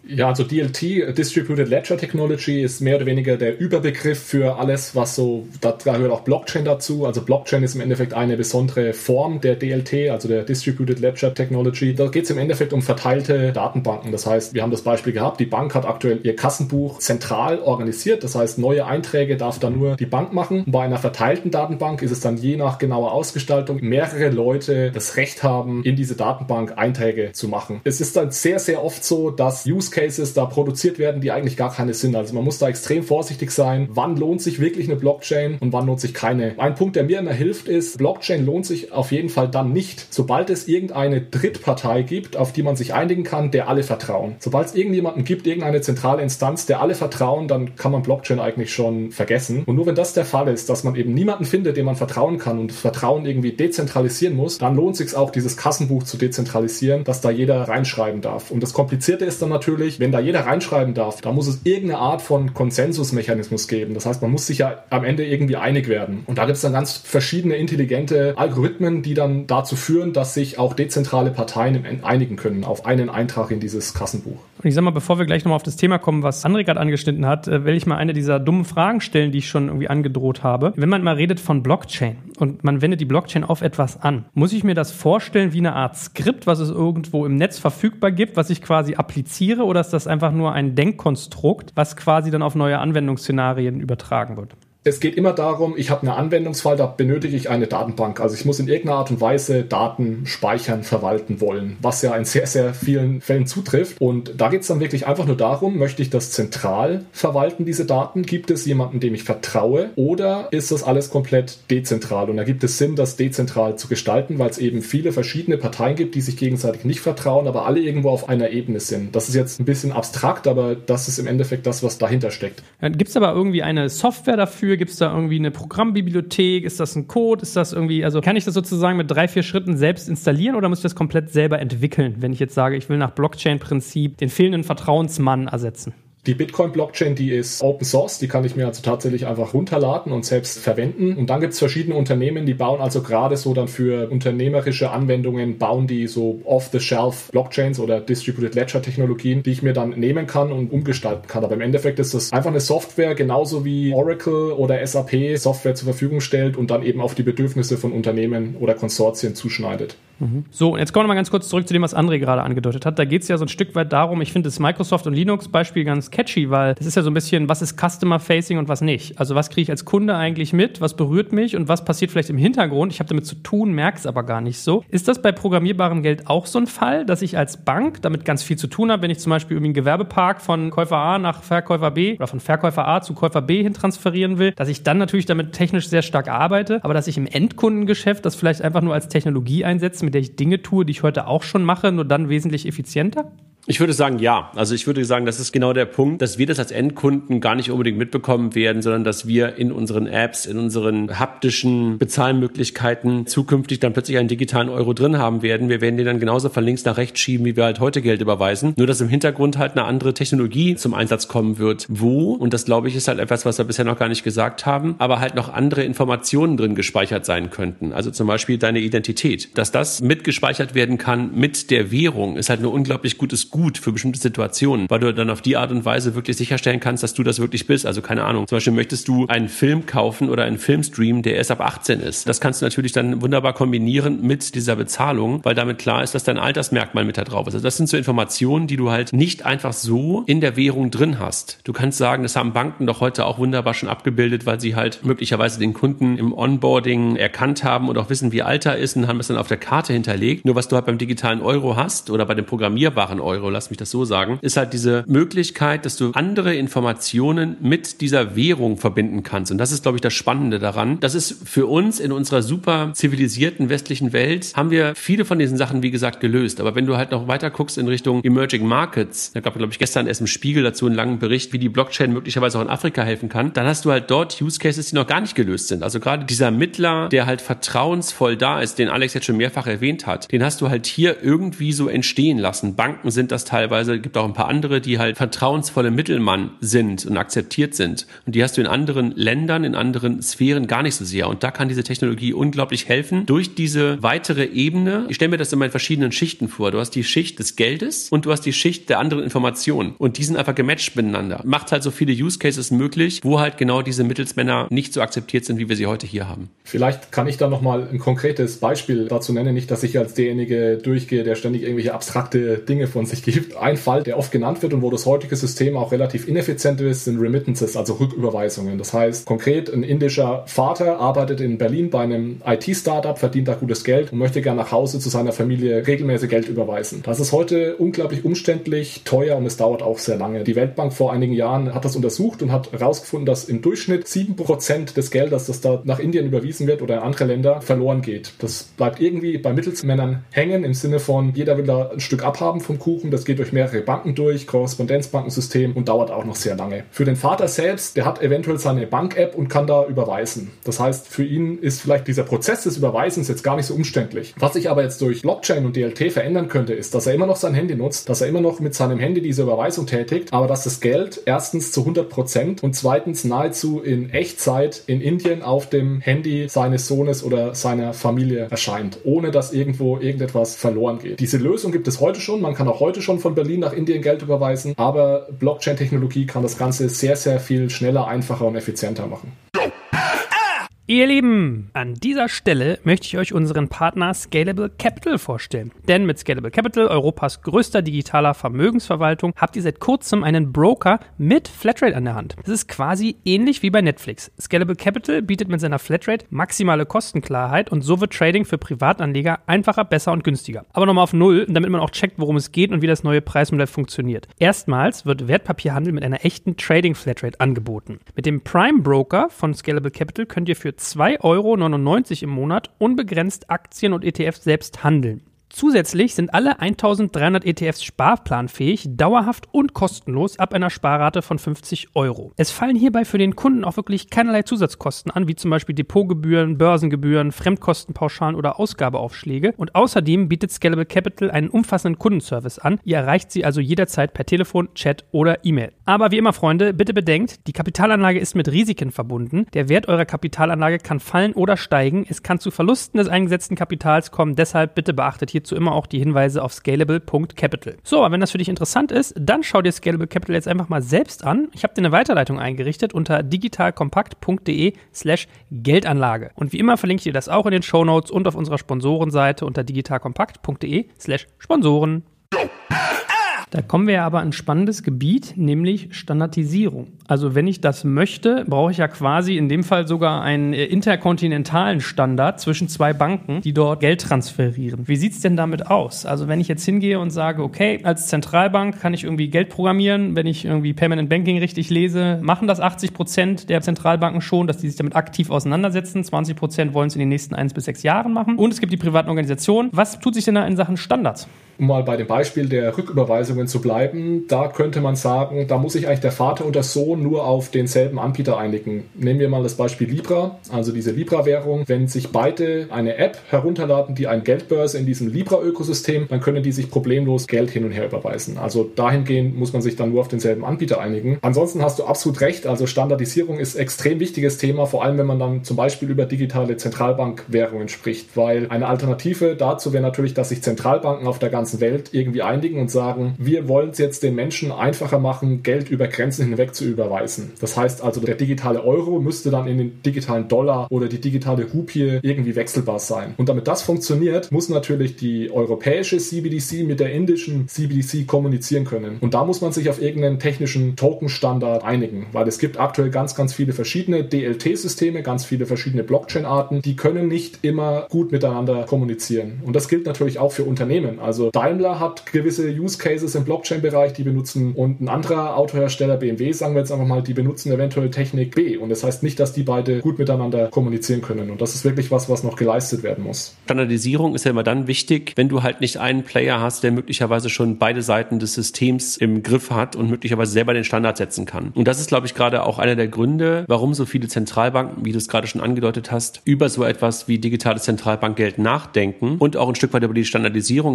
Ja, also D L T, Distributed Ledger Technology, ist mehr oder weniger der Überbegriff für alles, was so, da gehört auch Blockchain dazu. Also Blockchain ist im Endeffekt eine besondere Form der D L T, also der Distributed Ledger Technology. Da geht es im Endeffekt um verteilte Datenbanken. Das heißt, wir haben das Beispiel gehabt, die Bank hat aktuell ihr Kassenbuch zentral organisiert. Das heißt, neue Einträge darf dann nur die Bank machen. Und bei einer verteilten Datenbank ist es dann je nach genauer Ausgestaltung mehrere Leute das Recht haben, in diese Datenbank Einträge zu machen. Es ist dann sehr, sehr oft so, dass Use Cases da produziert werden, die eigentlich gar keine sind. Also man muss da extrem vorsichtig sein. Wann lohnt sich wirklich eine Blockchain und wann lohnt sich keine? Ein Punkt, der mir immer hilft, ist, Blockchain lohnt sich auf jeden Fall dann nicht, sobald es irgendeine Drittpartei gibt, auf die man sich einigen kann, der alle vertrauen. Sobald es irgendjemanden gibt, irgendeine zentrale Instanz, der alle vertrauen, dann kann man Blockchain eigentlich schon vergessen. Und nur wenn das der Fall ist, dass man eben niemanden findet, dem man vertrauen kann und das Vertrauen irgendwie dezentralisieren muss, dann lohnt es sich auch, dieses Kassenbuch zu dezentralisieren, dass da jeder reinschreiben darf. Und das Komplizierte ist dann natürlich, wenn da jeder reinschreiben darf, da muss es irgendeine Art von Konsensusmechanismus geben. Das heißt, man muss sich ja am Ende irgendwie einig werden. Und da gibt es dann ganz verschiedene intelligente Algorithmen, die dann dazu führen, dass sich auch dezentrale Parteien einigen können auf einen Eintrag in dieses Kassenbuch.
Und ich sag mal, bevor wir gleich nochmal auf das Thema kommen, was André gerade angeschnitten hat, will ich mal eine dieser dummen Fragen stellen, die ich schon irgendwie angedroht habe. Wenn man mal redet von Blockchain und man wendet die Blockchain auf etwas an, muss ich mir das vorstellen wie eine Art Skript, was es irgendwo im Netz verfügbar gibt, was ich quasi appliziere, oder ist das einfach nur ein Denkkonstrukt, was quasi dann auf neue Anwendungsszenarien übertragen wird?
Es geht immer darum, ich habe einen Anwendungsfall, da benötige ich eine Datenbank. Also ich muss in irgendeiner Art und Weise Daten speichern, verwalten wollen, was ja in sehr, sehr vielen Fällen zutrifft. Und da geht es dann wirklich einfach nur darum, möchte ich das zentral verwalten, diese Daten? Gibt es jemanden, dem ich vertraue? Oder ist das alles komplett dezentral? Und da gibt es Sinn, das dezentral zu gestalten, weil es eben viele verschiedene Parteien gibt, die sich gegenseitig nicht vertrauen, aber alle irgendwo auf einer Ebene sind. Das ist jetzt ein bisschen abstrakt, aber das ist im Endeffekt das, was dahinter steckt.
Gibt es aber irgendwie eine Software dafür? Gibt es da irgendwie eine Programmbibliothek? Ist das ein Code? Ist das irgendwie, also kann ich das sozusagen mit drei, vier Schritten selbst installieren oder muss ich das komplett selber entwickeln, wenn ich jetzt sage, ich will nach Blockchain-Prinzip den fehlenden Vertrauensmann ersetzen?
Die Bitcoin-Blockchain, die ist Open Source, die kann ich mir also tatsächlich einfach runterladen und selbst verwenden. Und dann gibt es verschiedene Unternehmen, die bauen also gerade so dann für unternehmerische Anwendungen, bauen die so off-the-shelf Blockchains oder Distributed Ledger Technologien, die ich mir dann nehmen kann und umgestalten kann. Aber im Endeffekt ist das einfach eine Software, genauso wie Oracle oder S A P Software zur Verfügung stellt und dann eben auf die Bedürfnisse von Unternehmen oder Konsortien zuschneidet.
So, und jetzt kommen wir mal ganz kurz zurück zu dem, was André gerade angedeutet hat. Da geht es ja so ein Stück weit darum, ich finde das Microsoft- und Linux-Beispiel ganz catchy, weil das ist ja so ein bisschen, was ist Customer-Facing und was nicht. Also was kriege ich als Kunde eigentlich mit, was berührt mich und was passiert vielleicht im Hintergrund. Ich habe damit zu tun, merke es aber gar nicht so. Ist das bei programmierbarem Geld auch so ein Fall, dass ich als Bank damit ganz viel zu tun habe, wenn ich zum Beispiel irgendwie einen Gewerbepark von Käufer A nach Verkäufer B oder von Verkäufer A zu Käufer B hin transferieren will, dass ich dann natürlich damit technisch sehr stark arbeite, aber dass ich im Endkundengeschäft das vielleicht einfach nur als Technologie einsetze, mit der ich Dinge tue, die ich heute auch schon mache, nur dann wesentlich effizienter?
Ich würde sagen, ja. Also ich würde sagen, das ist genau der Punkt, dass wir das als Endkunden gar nicht unbedingt mitbekommen werden, sondern dass wir in unseren Apps, in unseren haptischen Bezahlmöglichkeiten zukünftig dann plötzlich einen digitalen Euro drin haben werden. Wir werden den dann genauso von links nach rechts schieben, wie wir halt heute Geld überweisen. Nur, dass im Hintergrund halt eine andere Technologie zum Einsatz kommen wird. Wo? Und das, glaube ich, ist halt etwas, was wir bisher noch gar nicht gesagt haben, aber halt noch andere Informationen drin gespeichert sein könnten. Also zum Beispiel deine Identität. Dass das mitgespeichert werden kann mit der Währung, ist halt ein unglaublich gutes Gut für bestimmte Situationen, weil du dann auf die Art und Weise wirklich sicherstellen kannst, dass du das wirklich bist. Also keine Ahnung, zum Beispiel möchtest du einen Film kaufen oder einen Filmstream, der erst ab achtzehn ist. Das kannst du natürlich dann wunderbar kombinieren mit dieser Bezahlung, weil damit klar ist, dass dein Altersmerkmal mit da drauf ist. Also das sind so Informationen, die du halt nicht einfach so in der Währung drin hast. Du kannst sagen, das haben Banken doch heute auch wunderbar schon abgebildet, weil sie halt möglicherweise den Kunden im Onboarding erkannt haben und auch wissen, wie alt er ist und haben es dann auf der Karte hinterlegt. Nur was du halt beim digitalen Euro hast oder bei dem programmierbaren Euro, lass mich das so sagen, ist halt diese Möglichkeit, dass du andere Informationen mit dieser Währung verbinden kannst. Und das ist, glaube ich, das Spannende daran. Das ist für uns in unserer super zivilisierten westlichen Welt, haben wir viele von diesen Sachen, wie gesagt, gelöst. Aber wenn du halt noch weiter guckst in Richtung Emerging Markets, da gab es, glaube ich, gestern erst im Spiegel dazu einen langen Bericht, wie die Blockchain möglicherweise auch in Afrika helfen kann, dann hast du halt dort Use Cases, die noch gar nicht gelöst sind. Also gerade dieser Mittler, der halt vertrauensvoll da ist, den Alex jetzt schon mehrfach erwähnt hat, den hast du halt hier irgendwie so entstehen lassen. Banken sind sind das teilweise, gibt auch ein paar andere, die halt vertrauensvolle Mittelmann sind und akzeptiert sind. Und die hast du in anderen Ländern, in anderen Sphären gar nicht so sehr. Und da kann diese Technologie unglaublich helfen durch diese weitere Ebene. Ich stelle mir das immer in verschiedenen Schichten vor. Du hast die Schicht des Geldes und du hast die Schicht der anderen Informationen. Und die sind einfach gematcht miteinander. Macht halt so viele Use Cases möglich, wo halt genau diese Mittelsmänner nicht so akzeptiert sind, wie wir sie heute hier haben.
Vielleicht kann ich da nochmal ein konkretes Beispiel dazu nennen. Nicht, dass ich als derjenige durchgehe, der ständig irgendwelche abstrakte Dinge von sich gibt. Ein Fall, der oft genannt wird und wo das heutige System auch relativ ineffizient ist, sind Remittances, also Rücküberweisungen. Das heißt, konkret ein indischer Vater arbeitet in Berlin bei einem I T-Startup, verdient da gutes Geld und möchte gerne nach Hause zu seiner Familie regelmäßig Geld überweisen. Das ist heute unglaublich umständlich, teuer und es dauert auch sehr lange. Die Weltbank vor einigen Jahren hat das untersucht und hat herausgefunden, dass im Durchschnitt sieben Prozent des Geldes, das da nach Indien überwiesen wird oder in andere Länder, verloren geht. Das bleibt irgendwie bei Mittelsmännern hängen im Sinne von, jeder will da ein Stück abhaben vom Kuchen. Das geht durch mehrere Banken durch, Korrespondenzbankensystem und dauert auch noch sehr lange. Für den Vater selbst, der hat eventuell seine Bank-App und kann da überweisen. Das heißt, für ihn ist vielleicht dieser Prozess des Überweisens jetzt gar nicht so umständlich. Was sich aber jetzt durch Blockchain und D L T verändern könnte, ist, dass er immer noch sein Handy nutzt, dass er immer noch mit seinem Handy diese Überweisung tätigt, aber dass das Geld erstens zu hundert Prozent und zweitens nahezu in Echtzeit in Indien auf dem Handy seines Sohnes oder seiner Familie erscheint, ohne dass irgendwo irgendetwas verloren geht. Diese Lösung gibt es heute schon. Man kann auch heute schon von Berlin nach Indien Geld überweisen, aber Blockchain-Technologie kann das Ganze sehr, sehr viel schneller, einfacher und effizienter machen.
Ihr Lieben, an dieser Stelle möchte ich euch unseren Partner Scalable Capital vorstellen. Denn mit Scalable Capital, Europas größter digitaler Vermögensverwaltung, habt ihr seit kurzem einen Broker mit Flatrate an der Hand. Das ist quasi ähnlich wie bei Netflix. Scalable Capital bietet mit seiner Flatrate maximale Kostenklarheit und so wird Trading für Privatanleger einfacher, besser und günstiger. Aber nochmal auf Null, damit man auch checkt, worum es geht und wie das neue Preismodell funktioniert. Erstmals wird Wertpapierhandel mit einer echten Trading Flatrate angeboten. Mit dem Prime Broker von Scalable Capital könnt ihr für zwei Euro neunundneunzig im Monat unbegrenzt Aktien und E T Fs selbst handeln. Zusätzlich sind alle eintausenddreihundert E T Fs sparplanfähig, dauerhaft und kostenlos ab einer Sparrate von fünfzig Euro. Es fallen hierbei für den Kunden auch wirklich keinerlei Zusatzkosten an, wie zum Beispiel Depotgebühren, Börsengebühren, Fremdkostenpauschalen oder Ausgabeaufschläge. Und außerdem bietet Scalable Capital einen umfassenden Kundenservice an. Ihr erreicht sie also jederzeit per Telefon, Chat oder E-Mail. Aber wie immer, Freunde, bitte bedenkt, die Kapitalanlage ist mit Risiken verbunden. Der Wert eurer Kapitalanlage kann fallen oder steigen. Es kann zu Verlusten des eingesetzten Kapitals kommen. Deshalb bitte beachtet hier hierzu immer auch die Hinweise auf scalable Punkt capital. So, aber wenn das für dich interessant ist, dann schau dir Scalable Capital jetzt einfach mal selbst an. Ich habe dir eine Weiterleitung eingerichtet unter digitalkompakt.de slash Geldanlage. Und wie immer verlinke ich dir das auch in den Shownotes und auf unserer Sponsorenseite unter digitalkompakt.de slash Sponsoren. Da kommen wir ja aber an ein spannendes Gebiet, nämlich Standardisierung. Also wenn ich das möchte, brauche ich ja quasi in dem Fall sogar einen interkontinentalen Standard zwischen zwei Banken, die dort Geld transferieren. Wie sieht's denn damit aus? Also wenn ich jetzt hingehe und sage, okay, als Zentralbank kann ich irgendwie Geld programmieren, wenn ich irgendwie Payment and Banking richtig lese, machen das achtzig Prozent der Zentralbanken schon, dass die sich damit aktiv auseinandersetzen. zwanzig Prozent wollen es in den nächsten eins bis sechs Jahren machen. Und es gibt die privaten Organisationen. Was tut sich denn da in Sachen Standards?
Um mal bei dem Beispiel der Rücküberweisungen zu bleiben, da könnte man sagen, da muss sich eigentlich der Vater und der Sohn nur auf denselben Anbieter einigen. Nehmen wir mal das Beispiel Libra, also diese Libra-Währung. Wenn sich beide eine App herunterladen, die eine Geldbörse in diesem Libra-Ökosystem, dann können die sich problemlos Geld hin und her überweisen. Also dahingehend muss man sich dann nur auf denselben Anbieter einigen. Ansonsten hast du absolut recht, also Standardisierung ist ein extrem wichtiges Thema, vor allem wenn man dann zum Beispiel über digitale Zentralbankwährungen spricht, weil eine Alternative dazu wäre natürlich, dass sich Zentralbanken auf der ganzen Welt irgendwie einigen und sagen, wir wollen es jetzt den Menschen einfacher machen, Geld über Grenzen hinweg zu überweisen. Das heißt also, der digitale Euro müsste dann in den digitalen Dollar oder die digitale Rupie irgendwie wechselbar sein. Und damit das funktioniert, muss natürlich die europäische C B D C mit der indischen C B D C kommunizieren können. Und da muss man sich auf irgendeinen technischen Token-Standard einigen, weil es gibt aktuell ganz, ganz viele verschiedene D L T-Systeme, ganz viele verschiedene Blockchain-Arten, die können nicht immer gut miteinander kommunizieren. Und das gilt natürlich auch für Unternehmen. Also Daimler hat gewisse Use Cases im Blockchain-Bereich, die benutzen, und ein anderer Autohersteller, B M W, sagen wir jetzt einfach mal, die benutzen eventuell Technik B. Und das heißt nicht, dass die beide gut miteinander kommunizieren können. Und das ist wirklich was, was noch geleistet werden muss.
Standardisierung ist ja immer dann wichtig, wenn du halt nicht einen Player hast, der möglicherweise schon beide Seiten des Systems im Griff hat und möglicherweise selber den Standard setzen kann. Und das ist, glaube ich, gerade auch einer der Gründe, warum so viele Zentralbanken, wie du es gerade schon angedeutet hast, über so etwas wie digitales Zentralbankgeld nachdenken und auch ein Stück weit über die Standardisierung im nächsten Schritt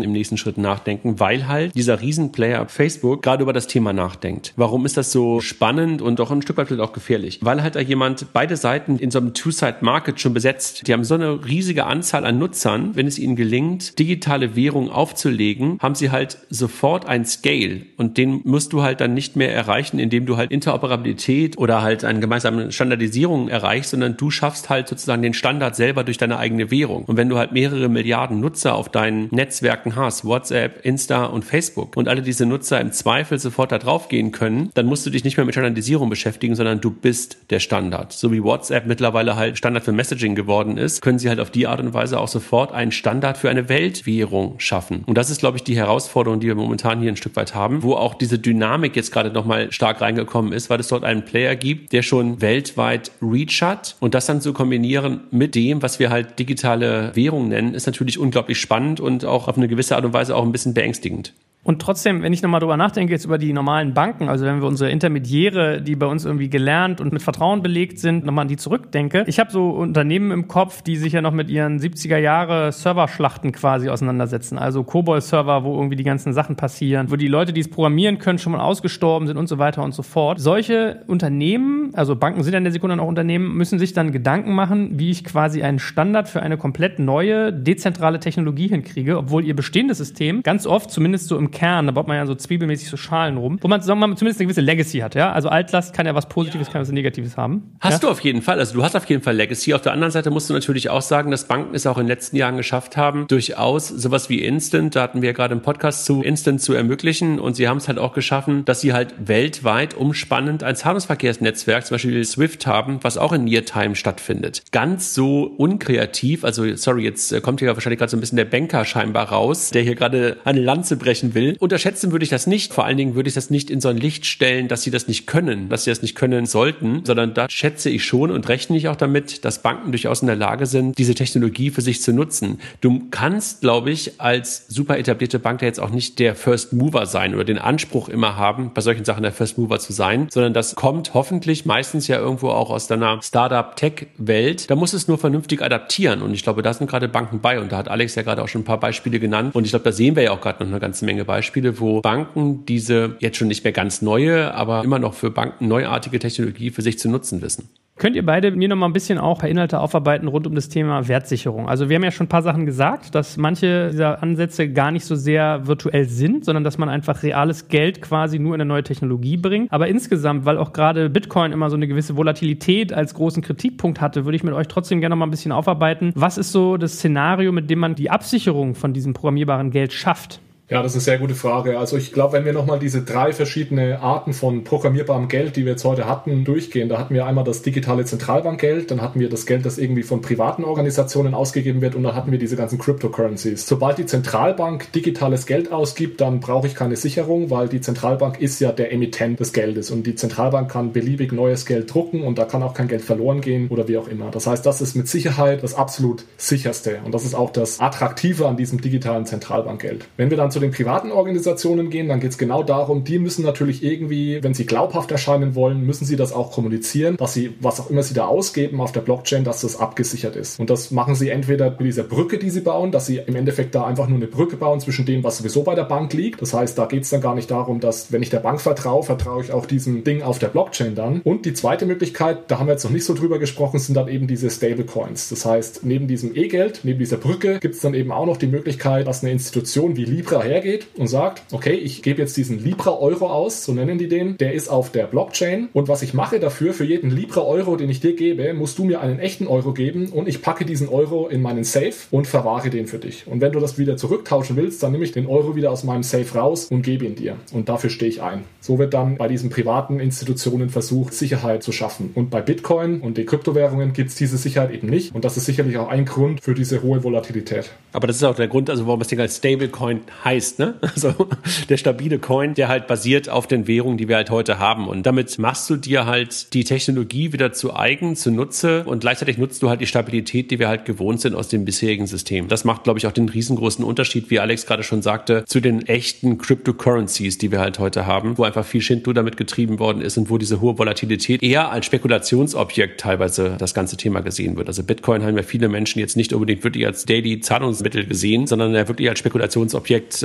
Schritt nachdenken, weil halt dieser Riesenplayer Facebook gerade über das Thema nachdenkt. Warum ist das so spannend und doch ein Stück weit auch gefährlich? Weil halt da jemand beide Seiten in so einem Two-Side-Market schon besetzt. Die haben so eine riesige Anzahl an Nutzern. Wenn es ihnen gelingt, digitale Währung aufzulegen, haben sie halt sofort ein Scale und den musst du halt dann nicht mehr erreichen, indem du halt Interoperabilität oder halt eine gemeinsame Standardisierung erreichst, sondern du schaffst halt sozusagen den Standard selber durch deine eigene Währung. Und wenn du halt mehrere Milliarden Nutzer auf deinen Netzwerken hast, WhatsApp, Insta und Facebook, und alle diese Nutzer im Zweifel sofort da drauf gehen können, dann musst du dich nicht mehr mit Standardisierung beschäftigen, sondern du bist der Standard. So wie WhatsApp mittlerweile halt Standard für Messaging geworden ist, können sie halt auf die Art und Weise auch sofort einen Standard für eine Weltwährung schaffen. Und das ist, glaube ich, die Herausforderung, die wir momentan hier ein Stück weit haben, wo auch diese Dynamik jetzt gerade nochmal stark reingekommen ist, weil es dort einen Player gibt, der schon weltweit Reach hat, und das dann zu kombinieren mit dem, was wir halt digitale Währung nennen, ist natürlich unglaublich spannend und auch auf eine gewisse Art und Weise auch ein bisschen beängstigend.
Und trotzdem, wenn ich nochmal drüber nachdenke, jetzt über die normalen Banken, also wenn wir unsere Intermediäre, die bei uns irgendwie gelernt und mit Vertrauen belegt sind, nochmal an die zurückdenke. Ich habe so Unternehmen im Kopf, die sich ja noch mit ihren siebziger Jahre Serverschlachten quasi auseinandersetzen. Also COBOL-Server, wo irgendwie die ganzen Sachen passieren, wo die Leute, die es programmieren können, schon mal ausgestorben sind und so weiter und so fort. Solche Unternehmen, also Banken sind ja in der Sekunde auch Unternehmen, müssen sich dann Gedanken machen, wie ich quasi einen Standard für eine komplett neue, dezentrale Technologie hinkriege, obwohl ihr bestehendes System ganz oft, zumindest so im Kern, da baut man ja so zwiebelmäßig so Schalen rum, wo man, sagen wir mal, zumindest eine gewisse Legacy hat, ja? Also Altlast kann ja was Positives, ja. kann was Negatives haben.
Hast
ja?
du auf jeden Fall, also du hast auf jeden Fall Legacy. Auf der anderen Seite musst du natürlich auch sagen, dass Banken es auch in den letzten Jahren geschafft haben, durchaus sowas wie Instant, da hatten wir ja gerade im Podcast zu, Instant zu ermöglichen, und sie haben es halt auch geschaffen, dass sie halt weltweit umspannend ein Zahlungsverkehrsnetzwerk, zum Beispiel SWIFT haben, was auch in Near-Time stattfindet. Ganz so unkreativ, also sorry, jetzt kommt hier wahrscheinlich gerade so ein bisschen der Banker scheinbar raus, der hier gerade eine Lanze brechen will. Unterschätzen würde ich das nicht. Vor allen Dingen würde ich das nicht in so ein Licht stellen, dass sie das nicht können, dass sie das nicht können sollten, sondern da schätze ich schon und rechne ich auch damit, dass Banken durchaus in der Lage sind, diese Technologie für sich zu nutzen. Du kannst, glaube ich, als super etablierte Bank da jetzt auch nicht der First Mover sein oder den Anspruch immer haben, bei solchen Sachen der First Mover zu sein, sondern das kommt hoffentlich meistens ja irgendwo auch aus deiner Startup-Tech-Welt. Da muss es nur vernünftig adaptieren, und ich glaube, da sind gerade Banken bei, und da hat Alex ja gerade auch schon ein paar Beispiele genannt, und ich glaube, da sehen wir ja auch gerade noch eine ganze Menge Beispiele, wo Banken diese jetzt schon nicht mehr ganz neue, aber immer noch für Banken neuartige Technologie für sich zu nutzen wissen.
Könnt ihr beide mir noch mal ein bisschen auch ein paar Inhalte aufarbeiten rund um das Thema Wertsicherung? Also wir haben ja schon ein paar Sachen gesagt, dass manche dieser Ansätze gar nicht so sehr virtuell sind, sondern dass man einfach reales Geld quasi nur in eine neue Technologie bringt. Aber insgesamt, weil auch gerade Bitcoin immer so eine gewisse Volatilität als großen Kritikpunkt hatte, würde ich mit euch trotzdem gerne noch mal ein bisschen aufarbeiten. Was ist so das Szenario, mit dem man die Absicherung von diesem programmierbaren Geld schafft?
Ja, das ist eine sehr gute Frage. Also ich glaube, wenn wir nochmal diese drei verschiedene Arten von programmierbarem Geld, die wir jetzt heute hatten, durchgehen, da hatten wir einmal das digitale Zentralbankgeld, dann hatten wir das Geld, das irgendwie von privaten Organisationen ausgegeben wird, und dann hatten wir diese ganzen Cryptocurrencies. Sobald die Zentralbank digitales Geld ausgibt, dann brauche ich keine Sicherung, weil die Zentralbank ist ja der Emittent des Geldes, und die Zentralbank kann beliebig neues Geld drucken, und da kann auch kein Geld verloren gehen oder wie auch immer. Das heißt, das ist mit Sicherheit das absolut sicherste, und das ist auch das Attraktive an diesem digitalen Zentralbankgeld. Wenn wir dann zu den privaten Organisationen gehen, dann geht es genau darum, die müssen natürlich irgendwie, wenn sie glaubhaft erscheinen wollen, müssen sie das auch kommunizieren, dass sie, was auch immer sie da ausgeben auf der Blockchain, dass das abgesichert ist. Und das machen sie entweder mit dieser Brücke, die sie bauen, dass sie im Endeffekt da einfach nur eine Brücke bauen zwischen dem, was sowieso bei der Bank liegt. Das heißt, da geht es dann gar nicht darum, dass, wenn ich der Bank vertraue, vertraue ich auch diesem Ding auf der Blockchain dann. Und die zweite Möglichkeit, da haben wir jetzt noch nicht so drüber gesprochen, sind dann eben diese Stablecoins. Das heißt, neben diesem E-Geld, neben dieser Brücke, gibt es dann eben auch noch die Möglichkeit, dass eine Institution wie Libra hergeht und sagt, okay, ich gebe jetzt diesen Libra-Euro aus, so nennen die den, der ist auf der Blockchain, und was ich mache dafür, für jeden Libra-Euro, den ich dir gebe, musst du mir einen echten Euro geben, und ich packe diesen Euro in meinen Safe und verwahre den für dich. Und wenn du das wieder zurücktauschen willst, dann nehme ich den Euro wieder aus meinem Safe raus und gebe ihn dir. Und dafür stehe ich ein. So wird dann bei diesen privaten Institutionen versucht, Sicherheit zu schaffen. Und bei Bitcoin und den Kryptowährungen gibt es diese Sicherheit eben nicht. Und das ist sicherlich auch ein Grund für diese hohe Volatilität.
Aber das ist auch der Grund, also warum das Ding als Stablecoin heißt, ne? Also der stabile Coin, der halt basiert auf den Währungen, die wir halt heute haben. Und damit machst du dir halt die Technologie wieder zu eigen, zu Nutze, und gleichzeitig nutzt du halt die Stabilität, die wir halt gewohnt sind aus dem bisherigen System. Das macht, glaube ich, auch den riesengroßen Unterschied, wie Alex gerade schon sagte, zu den echten Cryptocurrencies, die wir halt heute haben, wo einfach viel Schindluder damit getrieben worden ist und wo diese hohe Volatilität eher als Spekulationsobjekt teilweise das ganze Thema gesehen wird. Also Bitcoin haben ja viele Menschen jetzt nicht unbedingt wirklich als Daily Zahlungsmittel gesehen, sondern ja wirklich als Spekulationsobjekt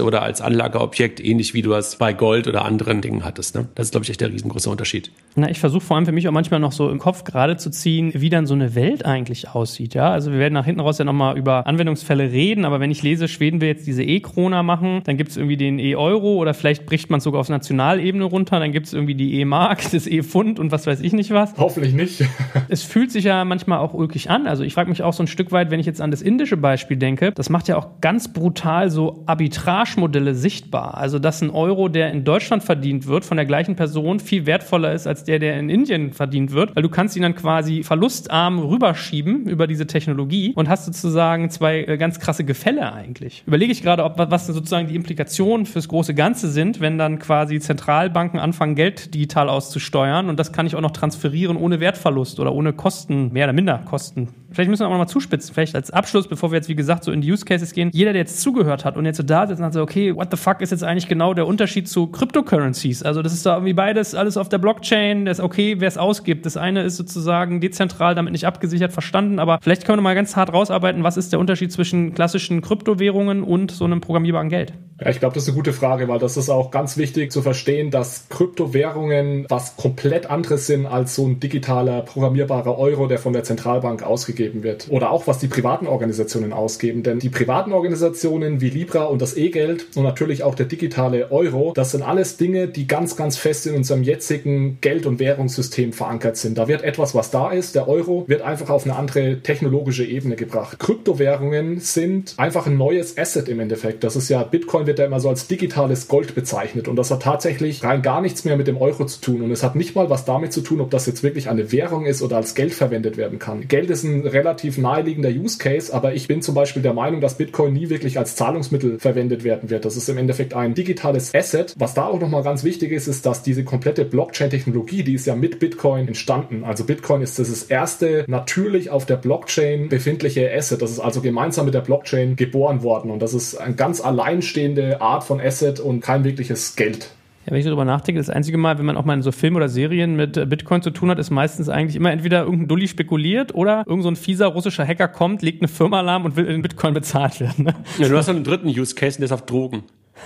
oder als Anlageobjekt, ähnlich wie du das bei Gold oder anderen Dingen hattest. Ne? Das ist, glaube ich, echt der riesengroße Unterschied.
Na, ich versuche vor allem für mich auch manchmal noch so im Kopf gerade zu ziehen, wie dann so eine Welt eigentlich aussieht. Ja, also wir werden nach hinten raus ja nochmal über Anwendungsfälle reden, aber wenn ich lese, Schweden will jetzt diese E-Krona machen, dann gibt es irgendwie den E-Euro oder vielleicht bricht man es sogar auf Nationalebene runter, dann gibt es irgendwie die E-Mark, das E-Pfund und was weiß ich nicht was.
Hoffentlich nicht.
Es fühlt sich ja manchmal auch ulkig an. Also ich frage mich auch so ein Stück weit, wenn ich jetzt an das indische Beispiel denke, das macht ja auch ganz brutal so Arbitragemodelle sichtbar. Also dass ein Euro, der in Deutschland verdient wird, von der gleichen Person viel wertvoller ist als der, der in Indien verdient wird, weil du kannst ihn dann quasi verlustarm rüberschieben über diese Technologie und hast sozusagen zwei ganz krasse Gefälle eigentlich. Überlege ich gerade, ob was sozusagen die Implikationen fürs große Ganze sind, wenn dann quasi Zentralbanken anfangen, Geld digital auszusteuern und das kann ich auch noch transferieren ohne Wertverlust oder ohne Kosten, mehr oder minder Kosten. Vielleicht müssen wir auch noch mal zuspitzen, vielleicht als Abschluss, bevor wir jetzt, wie gesagt, so in die Use Cases gehen. Jeder, der jetzt zugehört hat und jetzt so da sitzt und sagt so, okay, what the fuck ist jetzt eigentlich genau der Unterschied zu Cryptocurrencies? Also das ist da irgendwie beides, alles auf der Blockchain, das ist okay, wer es ausgibt. Das eine ist sozusagen dezentral, damit nicht abgesichert, verstanden, aber vielleicht können wir mal ganz hart rausarbeiten, was ist der Unterschied zwischen klassischen Kryptowährungen und so einem programmierbaren Geld?
Ja, ich glaube, das ist eine gute Frage, weil das ist auch ganz wichtig zu verstehen, dass Kryptowährungen was komplett anderes sind als so ein digitaler, programmierbarer Euro, der von der Zentralbank ausgegeben wird. Oder auch, was die privaten Organisationen ausgeben. Denn die privaten Organisationen wie Libra und das E-Geld und natürlich auch der digitale Euro, das sind alles Dinge, die ganz, ganz fest in unserem jetzigen Geld- und Währungssystem verankert sind. Da wird etwas, was da ist, der Euro, wird einfach auf eine andere technologische Ebene gebracht. Kryptowährungen sind einfach ein neues Asset im Endeffekt. Das ist ja, Bitcoin wird ja immer so als digitales Gold bezeichnet und das hat tatsächlich rein gar nichts mehr mit dem Euro zu tun und es hat nicht mal was damit zu tun, ob das jetzt wirklich eine Währung ist oder als Geld verwendet werden kann. Geld ist ein relativ naheliegender Use Case, aber ich bin zum Beispiel der Meinung, dass Bitcoin nie wirklich als Zahlungsmittel verwendet werden wird. Das ist im Endeffekt ein digitales Asset. Was da auch nochmal ganz wichtig ist, ist, dass diese komplette Blockchain-Technologie, die ist ja mit Bitcoin entstanden. Also Bitcoin ist das, das erste natürlich auf der Blockchain befindliche Asset. Das ist also gemeinsam mit der Blockchain geboren worden und das ist eine ganz alleinstehende Art von Asset und kein wirkliches Geld.
Ja, wenn ich darüber nachdenke, das einzige Mal, wenn man auch mal in so Filmen oder Serien mit Bitcoin zu tun hat, ist meistens eigentlich immer entweder irgendein Dulli spekuliert oder irgend so ein fieser russischer Hacker kommt, legt eine Firma alarm und will in Bitcoin bezahlt werden. Ne?
Ja, du hast noch einen dritten Use Case, der ist auf Drogen.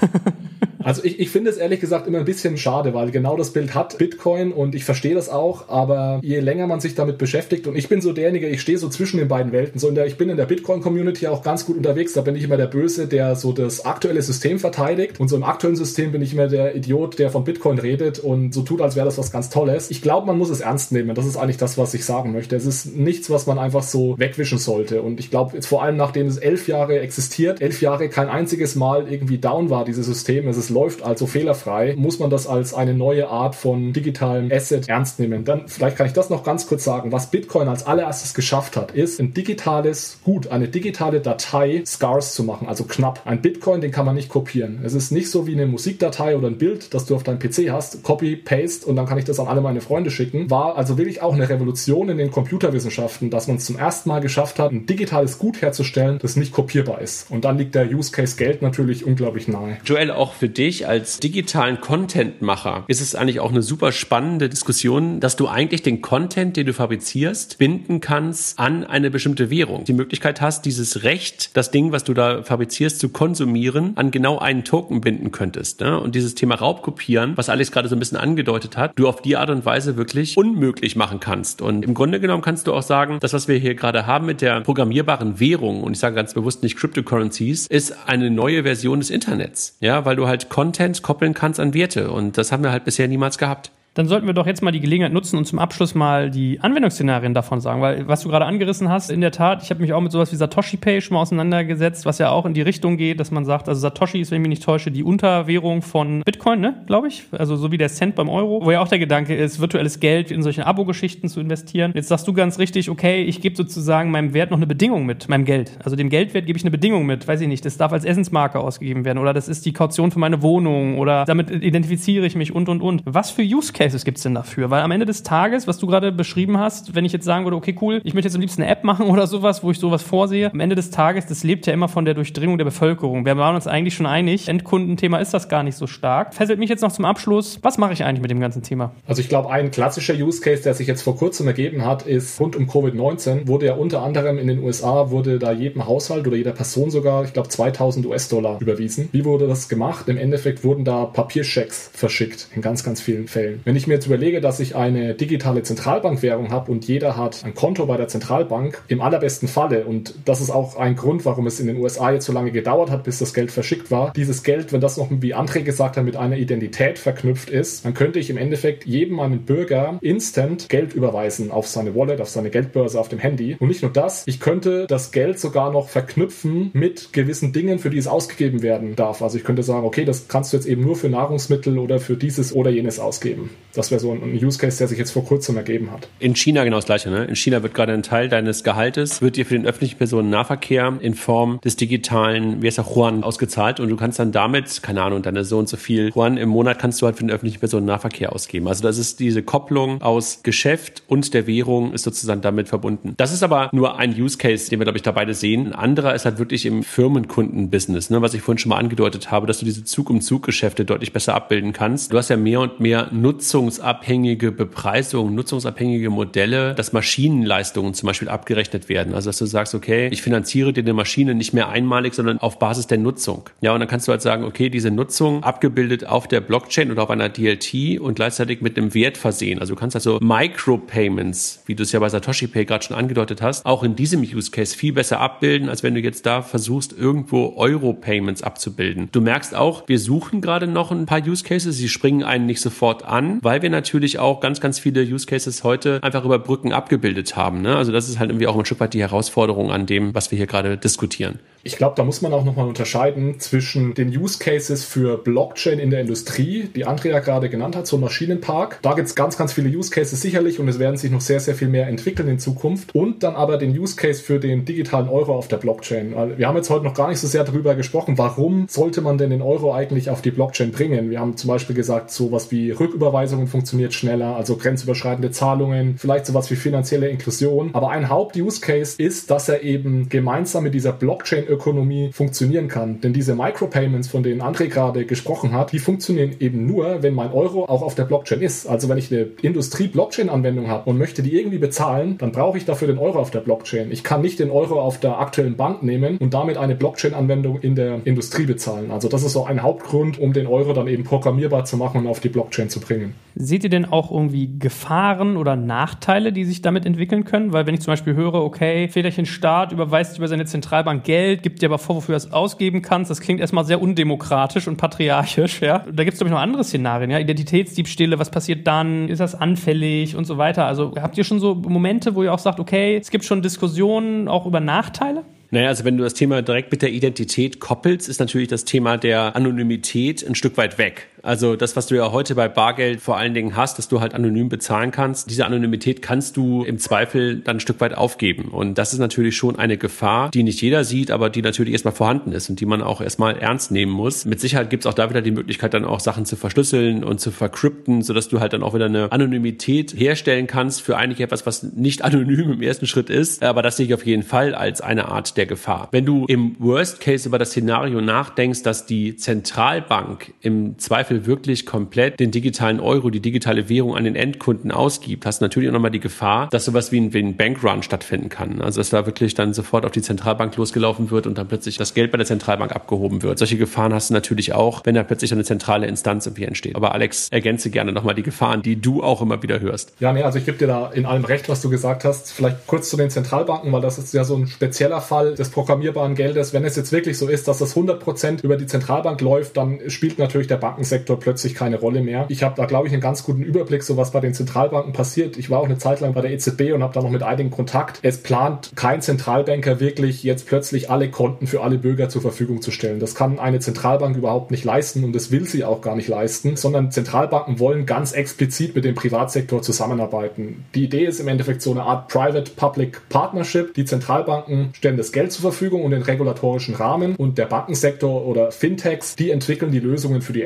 Also ich, ich finde es ehrlich gesagt immer ein bisschen schade, weil genau das Bild hat Bitcoin und ich verstehe das auch, aber je länger man sich damit beschäftigt und ich bin so derjenige, ich stehe so zwischen den beiden Welten, so in der, ich bin in der Bitcoin-Community auch ganz gut unterwegs, da bin ich immer der Böse, der so das aktuelle System verteidigt und so im aktuellen System bin ich immer der Idiot, der von Bitcoin redet und so tut, als wäre das was ganz Tolles. Ich glaube, man muss es ernst nehmen, das ist eigentlich das, was ich sagen möchte. Es ist nichts, was man einfach so wegwischen sollte und ich glaube, jetzt vor allem nachdem es elf Jahre existiert, elf Jahre kein einziges Mal irgendwie down war, dieses System, es ist läuft also fehlerfrei, muss man das als eine neue Art von digitalem Asset ernst nehmen. Dann, vielleicht kann ich das noch ganz kurz sagen, was Bitcoin als allererstes geschafft hat, ist ein digitales Gut, eine digitale Datei scarce zu machen, also knapp. Ein Bitcoin, den kann man nicht kopieren. Es ist nicht so wie eine Musikdatei oder ein Bild, das du auf deinem P C hast, Copy, Paste und dann kann ich das an alle meine Freunde schicken. War also wirklich auch eine Revolution in den Computerwissenschaften, dass man es zum ersten Mal geschafft hat, ein digitales Gut herzustellen, das nicht kopierbar ist. Und dann liegt der Use Case Geld natürlich unglaublich nahe.
Joel, auch für dich als digitalen Content-Macher ist es eigentlich auch eine super spannende Diskussion, dass du eigentlich den Content, den du fabrizierst, binden kannst an eine bestimmte Währung. Die Möglichkeit hast, dieses Recht, das Ding, was du da fabrizierst, zu konsumieren, an genau einen Token binden könntest. Ne? Und dieses Thema Raubkopieren, was Alex gerade so ein bisschen angedeutet hat, du auf die Art und Weise wirklich unmöglich machen kannst. Und im Grunde genommen kannst du auch sagen, das, was wir hier gerade haben mit der programmierbaren Währung, und ich sage ganz bewusst nicht Cryptocurrencies, ist eine neue Version des Internets. Ja, weil du halt Content koppeln kannst an Werte und das haben wir halt bisher niemals gehabt.
Dann sollten wir doch jetzt mal die Gelegenheit nutzen und zum Abschluss mal die Anwendungsszenarien davon sagen, weil was du gerade angerissen hast, in der Tat, ich habe mich auch mit sowas wie Satoshi Pay schon mal auseinandergesetzt, was ja auch in die Richtung geht, dass man sagt, also Satoshi ist, wenn ich mich nicht täusche, die Unterwährung von Bitcoin, ne, glaube ich, also so wie der Cent beim Euro, wo ja auch der Gedanke ist, virtuelles Geld in solche Abo-Geschichten zu investieren. Jetzt sagst du ganz richtig, okay, ich gebe sozusagen meinem Wert noch eine Bedingung mit, meinem Geld. Also dem Geldwert gebe ich eine Bedingung mit, weiß ich nicht, das darf als Essensmarke ausgegeben werden oder das ist die Kaution für meine Wohnung oder damit identifiziere ich mich und, und, und. Was für Use Case Cases gibt es denn dafür? Weil am Ende des Tages, was du gerade beschrieben hast, wenn ich jetzt sagen würde, okay, cool, ich möchte jetzt am liebsten eine App machen oder sowas, wo ich sowas vorsehe, am Ende des Tages, das lebt ja immer von der Durchdringung der Bevölkerung. Wir waren uns eigentlich schon einig, Endkundenthema ist das gar nicht so stark. Fesselt mich jetzt noch zum Abschluss, was mache ich eigentlich mit dem ganzen Thema?
Also ich glaube, ein klassischer Use Case, der sich jetzt vor kurzem ergeben hat, ist rund um Covid neunzehn, wurde ja unter anderem in den U S A, wurde da jedem Haushalt oder jeder Person sogar, ich glaube, zweitausend US-Dollar überwiesen. Wie wurde das gemacht? Im Endeffekt wurden da Papierschecks verschickt, in ganz, ganz vielen Fällen. Wenn ich mir jetzt überlege, dass ich eine digitale Zentralbankwährung habe und jeder hat ein Konto bei der Zentralbank, im allerbesten Falle, und das ist auch ein Grund, warum es in den U S A jetzt so lange gedauert hat, bis das Geld verschickt war, dieses Geld, wenn das noch, wie André gesagt hat, mit einer Identität verknüpft ist, dann könnte ich im Endeffekt jedem meinen Bürger instant Geld überweisen auf seine Wallet, auf seine Geldbörse, auf dem Handy. Und nicht nur das, ich könnte das Geld sogar noch verknüpfen mit gewissen Dingen, für die es ausgegeben werden darf. Also ich könnte sagen, okay, das kannst du jetzt eben nur für Nahrungsmittel oder für dieses oder jenes ausgeben. Das wäre so ein Use Case, der sich jetzt vor kurzem ergeben hat.
In China genau das Gleiche, ne? In China wird gerade ein Teil deines Gehaltes, wird dir für den öffentlichen Personennahverkehr in Form des digitalen, wie heißt der, Yuan ausgezahlt, und du kannst dann damit, keine Ahnung, deine so und so viel Yuan im Monat kannst du halt für den öffentlichen Personennahverkehr ausgeben. Also das ist diese Kopplung aus Geschäft und der Währung ist sozusagen damit verbunden. Das ist aber nur ein Use Case, den wir, glaube ich, da beide sehen. Ein anderer ist halt wirklich im Firmenkundenbusiness, ne, was ich vorhin schon mal angedeutet habe, dass du diese Zug-um-Zug-Geschäfte deutlich besser abbilden kannst. Du hast ja mehr und mehr nutzungsabhängige Bepreisungen, nutzungsabhängige Modelle, dass Maschinenleistungen zum Beispiel abgerechnet werden. Also dass du sagst, okay, ich finanziere dir eine Maschine nicht mehr einmalig, sondern auf Basis der Nutzung. Ja, und dann kannst du halt sagen, okay, diese Nutzung abgebildet auf der Blockchain oder auf einer D L T und gleichzeitig mit einem Wert versehen. Also du kannst also Micropayments, wie du es ja bei Satoshi Pay gerade schon angedeutet hast, auch in diesem Use Case viel besser abbilden, als wenn du jetzt da versuchst, irgendwo Euro-Payments abzubilden. Du merkst auch, wir suchen gerade noch ein paar Use Cases, sie springen einen nicht sofort an, weil wir natürlich auch ganz, ganz viele Use Cases heute einfach über Brücken abgebildet haben. Ne? Also das ist halt irgendwie auch ein Stück weit die Herausforderung an dem, was wir hier gerade diskutieren.
Ich glaube, da muss man auch nochmal unterscheiden zwischen den Use Cases für Blockchain in der Industrie, die Andrea gerade genannt hat, so ein Maschinenpark. Da gibt es ganz, ganz viele Use Cases sicherlich und es werden sich noch sehr, sehr viel mehr entwickeln in Zukunft. Und dann aber den Use Case für den digitalen Euro auf der Blockchain. Wir haben jetzt heute noch gar nicht so sehr darüber gesprochen, warum sollte man denn den Euro eigentlich auf die Blockchain bringen? Wir haben zum Beispiel gesagt, sowas wie Rücküberweisungen funktioniert schneller, also grenzüberschreitende Zahlungen, vielleicht sowas wie finanzielle Inklusion. Aber ein Haupt-Use Case ist, dass er eben gemeinsam mit dieser Blockchain-Ökonomie funktionieren kann. Denn diese Micropayments, von denen André gerade gesprochen hat, die funktionieren eben nur, wenn mein Euro auch auf der Blockchain ist. Also wenn ich eine Industrie-Blockchain-Anwendung habe und möchte die irgendwie bezahlen, dann brauche ich dafür den Euro auf der Blockchain. Ich kann nicht den Euro auf der aktuellen Bank nehmen und damit eine Blockchain-Anwendung in der Industrie bezahlen. Also das ist so ein Hauptgrund, um den Euro dann eben programmierbar zu machen und auf die Blockchain zu bringen.
Seht ihr denn auch irgendwie Gefahren oder Nachteile, die sich damit entwickeln können? Weil wenn ich zum Beispiel höre, okay, Väterchen Staat überweist über seine Zentralbank Geld, gibt dir aber vor, wofür du das ausgeben kannst, das klingt erstmal sehr undemokratisch und patriarchisch, ja. Da gibt es, glaube ich, noch andere Szenarien, ja. Identitätsdiebstähle, was passiert dann? Ist das anfällig und so weiter? Also habt ihr schon so Momente, wo ihr auch sagt, okay, es gibt schon Diskussionen auch über Nachteile?
Naja, also wenn du das Thema direkt mit der Identität koppelst, ist natürlich das Thema der Anonymität ein Stück weit weg. Also das, was du ja heute bei Bargeld vor allen Dingen hast, dass du halt anonym bezahlen kannst, diese Anonymität kannst du im Zweifel dann ein Stück weit aufgeben. Und das ist natürlich schon eine Gefahr, die nicht jeder sieht, aber die natürlich erstmal vorhanden ist und die man auch erstmal ernst nehmen muss. Mit Sicherheit gibt es auch da wieder die Möglichkeit, dann auch Sachen zu verschlüsseln und zu vercrypten, sodass du halt dann auch wieder eine Anonymität herstellen kannst für eigentlich etwas, was nicht anonym im ersten Schritt ist. Aber das sehe ich auf jeden Fall als eine Art der Gefahr. Wenn du im Worst Case über das Szenario nachdenkst, dass die Zentralbank im Zweifel wirklich komplett den digitalen Euro, die digitale Währung an den Endkunden ausgibt, hast du natürlich auch nochmal die Gefahr, dass sowas wie ein, wie ein Bankrun stattfinden kann. Also dass da wirklich dann sofort auf die Zentralbank losgelaufen wird und dann plötzlich das Geld bei der Zentralbank abgehoben wird. Solche Gefahren hast du natürlich auch, wenn da plötzlich eine zentrale Instanz irgendwie entsteht. Aber Alex, ergänze gerne nochmal die Gefahren, die du auch immer wieder hörst.
Ja, nee, also ich gebe dir da in allem recht, was du gesagt hast. Vielleicht kurz zu den Zentralbanken, weil das ist ja so ein spezieller Fall des programmierbaren Geldes. Wenn es jetzt wirklich so ist, dass das hundert Prozent über die Zentralbank läuft, dann spielt natürlich der Bankensektor plötzlich keine Rolle mehr. Ich habe da, glaube ich, einen ganz guten Überblick, so was bei den Zentralbanken passiert. Ich war auch eine Zeit lang bei der E Z B und habe da noch mit einigen Kontakt. Es plant kein Zentralbanker wirklich, jetzt plötzlich alle Konten für alle Bürger zur Verfügung zu stellen. Das kann eine Zentralbank überhaupt nicht leisten und das will sie auch gar nicht leisten, sondern Zentralbanken wollen ganz explizit mit dem Privatsektor zusammenarbeiten. Die Idee ist im Endeffekt so eine Art Private-Public Partnership. Die Zentralbanken stellen das Geld zur Verfügung und den regulatorischen Rahmen und der Bankensektor oder Fintechs, die entwickeln die Lösungen für die Endkunden.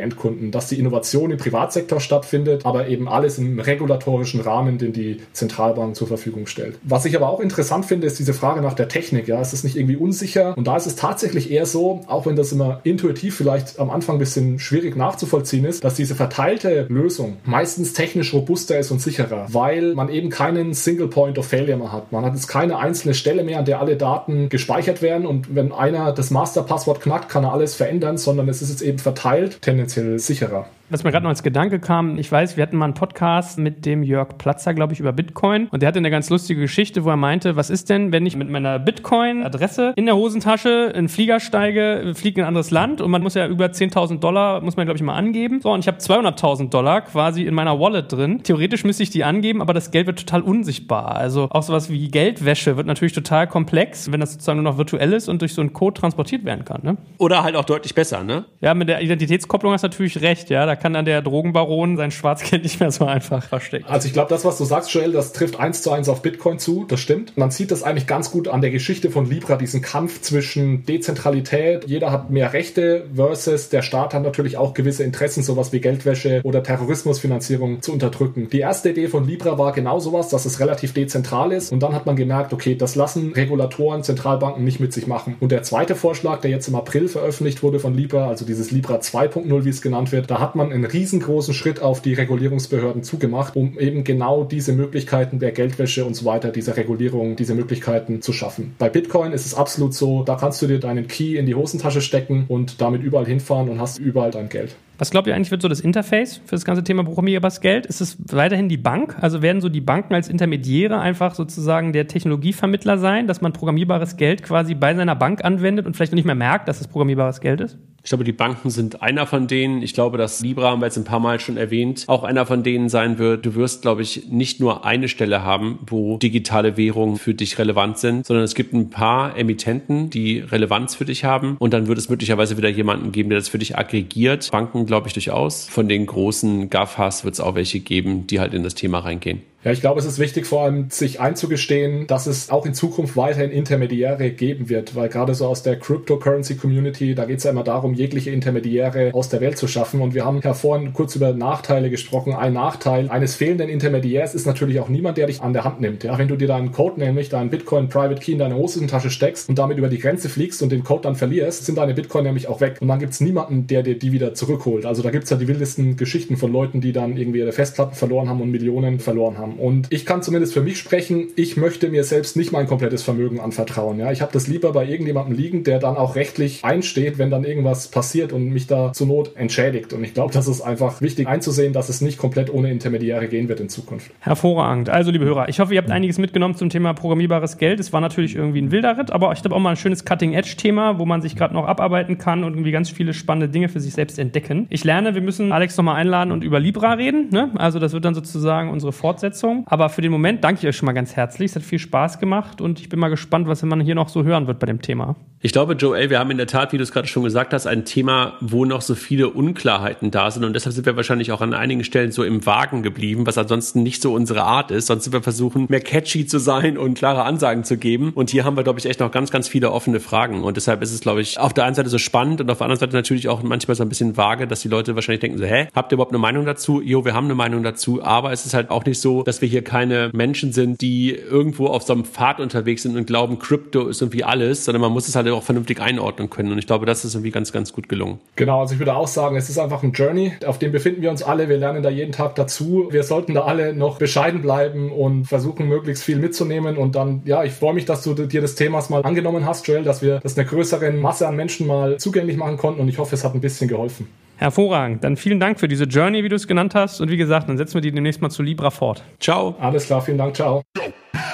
eben, dass die Innovation im Privatsektor stattfindet, aber eben alles im regulatorischen Rahmen, den die Zentralbank zur Verfügung stellt. Was ich aber auch interessant finde, ist diese Frage nach der Technik. Ja, ist es nicht irgendwie unsicher? Und da ist es tatsächlich eher so, auch wenn das immer intuitiv vielleicht am Anfang ein bisschen schwierig nachzuvollziehen ist, dass diese verteilte Lösung meistens technisch robuster ist und sicherer, weil man eben keinen Single Point of Failure mehr hat. Man hat jetzt keine einzelne Stelle mehr, an der alle Daten gespeichert werden und wenn einer das Masterpasswort knackt, kann er alles verändern, sondern es ist jetzt eben verteilt, tendenziell sicherer.
Was mir gerade noch als Gedanke kam, ich weiß, wir hatten mal einen Podcast mit dem Jörg Platzer, glaube ich, über Bitcoin und der hatte eine ganz lustige Geschichte, wo er meinte, was ist denn, wenn ich mit meiner Bitcoin-Adresse in der Hosentasche in den Flieger steige, fliege in ein anderes Land und man muss ja über zehntausend Dollar, muss man glaube ich mal angeben. So, und ich habe zweihunderttausend Dollar quasi in meiner Wallet drin. Theoretisch müsste ich die angeben, aber das Geld wird total unsichtbar. Also auch sowas wie Geldwäsche wird natürlich total komplex, wenn das sozusagen nur noch virtuell ist und durch so einen Code transportiert werden kann. Ne?
Oder halt auch deutlich besser, ne?
Ja, mit der Identitätskopplung hast du natürlich recht, ja, da kann dann der Drogenbaron sein Schwarzgeld nicht mehr so einfach verstecken.
Also ich glaube, das, was du sagst, Joel, das trifft eins zu eins auf Bitcoin zu, das stimmt. Man sieht das eigentlich ganz gut an der Geschichte von Libra, diesen Kampf zwischen Dezentralität, jeder hat mehr Rechte versus der Staat hat natürlich auch gewisse Interessen, sowas wie Geldwäsche oder Terrorismusfinanzierung zu unterdrücken. Die erste Idee von Libra war genau sowas, dass es relativ dezentral ist und dann hat man gemerkt, okay, das lassen Regulatoren, Zentralbanken nicht mit sich machen. Und der zweite Vorschlag, der jetzt im April veröffentlicht wurde von Libra, also dieses Libra zwei Punkt null, wie es genannt wird, da hat man einen riesen riesengroßen Schritt auf die Regulierungsbehörden zugemacht, um eben genau diese Möglichkeiten der Geldwäsche und so weiter, dieser Regulierung, diese Möglichkeiten zu schaffen. Bei Bitcoin ist es absolut so, da kannst du dir deinen Key in die Hosentasche stecken und damit überall hinfahren und hast überall dein Geld.
Was glaubt ihr eigentlich wird so das Interface für das ganze Thema programmierbares Geld? Ist es weiterhin die Bank? Also werden so die Banken als Intermediäre einfach sozusagen der Technologievermittler sein, dass man programmierbares Geld quasi bei seiner Bank anwendet und vielleicht noch nicht mehr merkt, dass es programmierbares Geld ist?
Ich glaube, die Banken sind einer von denen. Ich glaube, dass Libra, haben wir jetzt ein paar Mal schon erwähnt, auch einer von denen sein wird. Du wirst, glaube ich, nicht nur eine Stelle haben, wo digitale Währungen für dich relevant sind, sondern es gibt ein paar Emittenten, die Relevanz für dich haben. Und dann wird es möglicherweise wieder jemanden geben, der das für dich aggregiert. Banken, glaube ich, durchaus. Von den großen GAFAs wird es auch welche geben, die halt in das Thema reingehen.
Ja, ich glaube, es ist wichtig, vor allem sich einzugestehen, dass es auch in Zukunft weiterhin Intermediäre geben wird, weil gerade so aus der Cryptocurrency-Community, da geht es ja immer darum, jegliche Intermediäre aus der Welt zu schaffen und wir haben ja vorhin kurz über Nachteile gesprochen. Ein Nachteil eines fehlenden Intermediärs ist natürlich auch niemand, der dich an der Hand nimmt. Ja, wenn du dir deinen Code, nämlich deinen Bitcoin Private Key in deine Hosentasche steckst und damit über die Grenze fliegst und den Code dann verlierst, sind deine Bitcoin nämlich auch weg und dann gibt es niemanden, der dir die wieder zurückholt. Also da gibt es ja die wildesten Geschichten von Leuten, die dann irgendwie ihre Festplatten verloren haben und Millionen verloren haben. Und ich kann zumindest für mich sprechen, ich möchte mir selbst nicht mein komplettes Vermögen anvertrauen. Ja, ich habe das lieber bei irgendjemandem liegen, der dann auch rechtlich einsteht, wenn dann irgendwas passiert und mich da zur Not entschädigt. Und ich glaube, das ist einfach wichtig einzusehen, dass es nicht komplett ohne Intermediäre gehen wird in Zukunft.
Hervorragend. Also, liebe Hörer, ich hoffe, ihr habt einiges mitgenommen zum Thema programmierbares Geld. Es war natürlich irgendwie ein wilder Ritt, aber ich glaube auch mal ein schönes Cutting-Edge-Thema, wo man sich gerade noch abarbeiten kann und irgendwie ganz viele spannende Dinge für sich selbst entdecken. Ich lerne, wir müssen Alex nochmal einladen und über Libra reden. Ne? Also das wird dann sozusagen unsere Fortsetzung. Aber für den Moment danke ich euch schon mal ganz herzlich. Es hat viel Spaß gemacht und ich bin mal gespannt, was man hier noch so hören wird bei dem Thema.
Ich glaube, Joel, wir haben in der Tat, wie du es gerade schon gesagt hast, ein Thema, wo noch so viele Unklarheiten da sind und deshalb sind wir wahrscheinlich auch an einigen Stellen so im Wagen geblieben, was ansonsten nicht so unsere Art ist. Sonst sind wir versuchen, mehr catchy zu sein und klare Ansagen zu geben und hier haben wir, glaube ich, echt noch ganz, ganz viele offene Fragen und deshalb ist es, glaube ich, auf der einen Seite so spannend und auf der anderen Seite natürlich auch manchmal so ein bisschen vage, dass die Leute wahrscheinlich denken so, hä, habt ihr überhaupt eine Meinung dazu? Jo, wir haben eine Meinung dazu, aber es ist halt auch nicht so, dass wir hier keine Menschen sind, die irgendwo auf so einem Pfad unterwegs sind und glauben, Krypto ist irgendwie alles, sondern man muss es halt auch vernünftig einordnen können. Und ich glaube, das ist irgendwie ganz, ganz gut gelungen.
Genau, also ich würde auch sagen, es ist einfach ein Journey, auf dem befinden wir uns alle. Wir lernen da jeden Tag dazu. Wir sollten da alle noch bescheiden bleiben und versuchen, möglichst viel mitzunehmen. Und dann, ja, ich freue mich, dass du dir des Themas mal angenommen hast, Joel, dass wir das einer größeren Masse an Menschen mal zugänglich machen konnten. Und ich hoffe, es hat ein bisschen geholfen.
Hervorragend. Dann vielen Dank für diese Journey, wie du es genannt hast. Und wie gesagt, dann setzen wir die demnächst mal zu Libra fort.
Ciao.
Alles klar, vielen Dank. Ciao.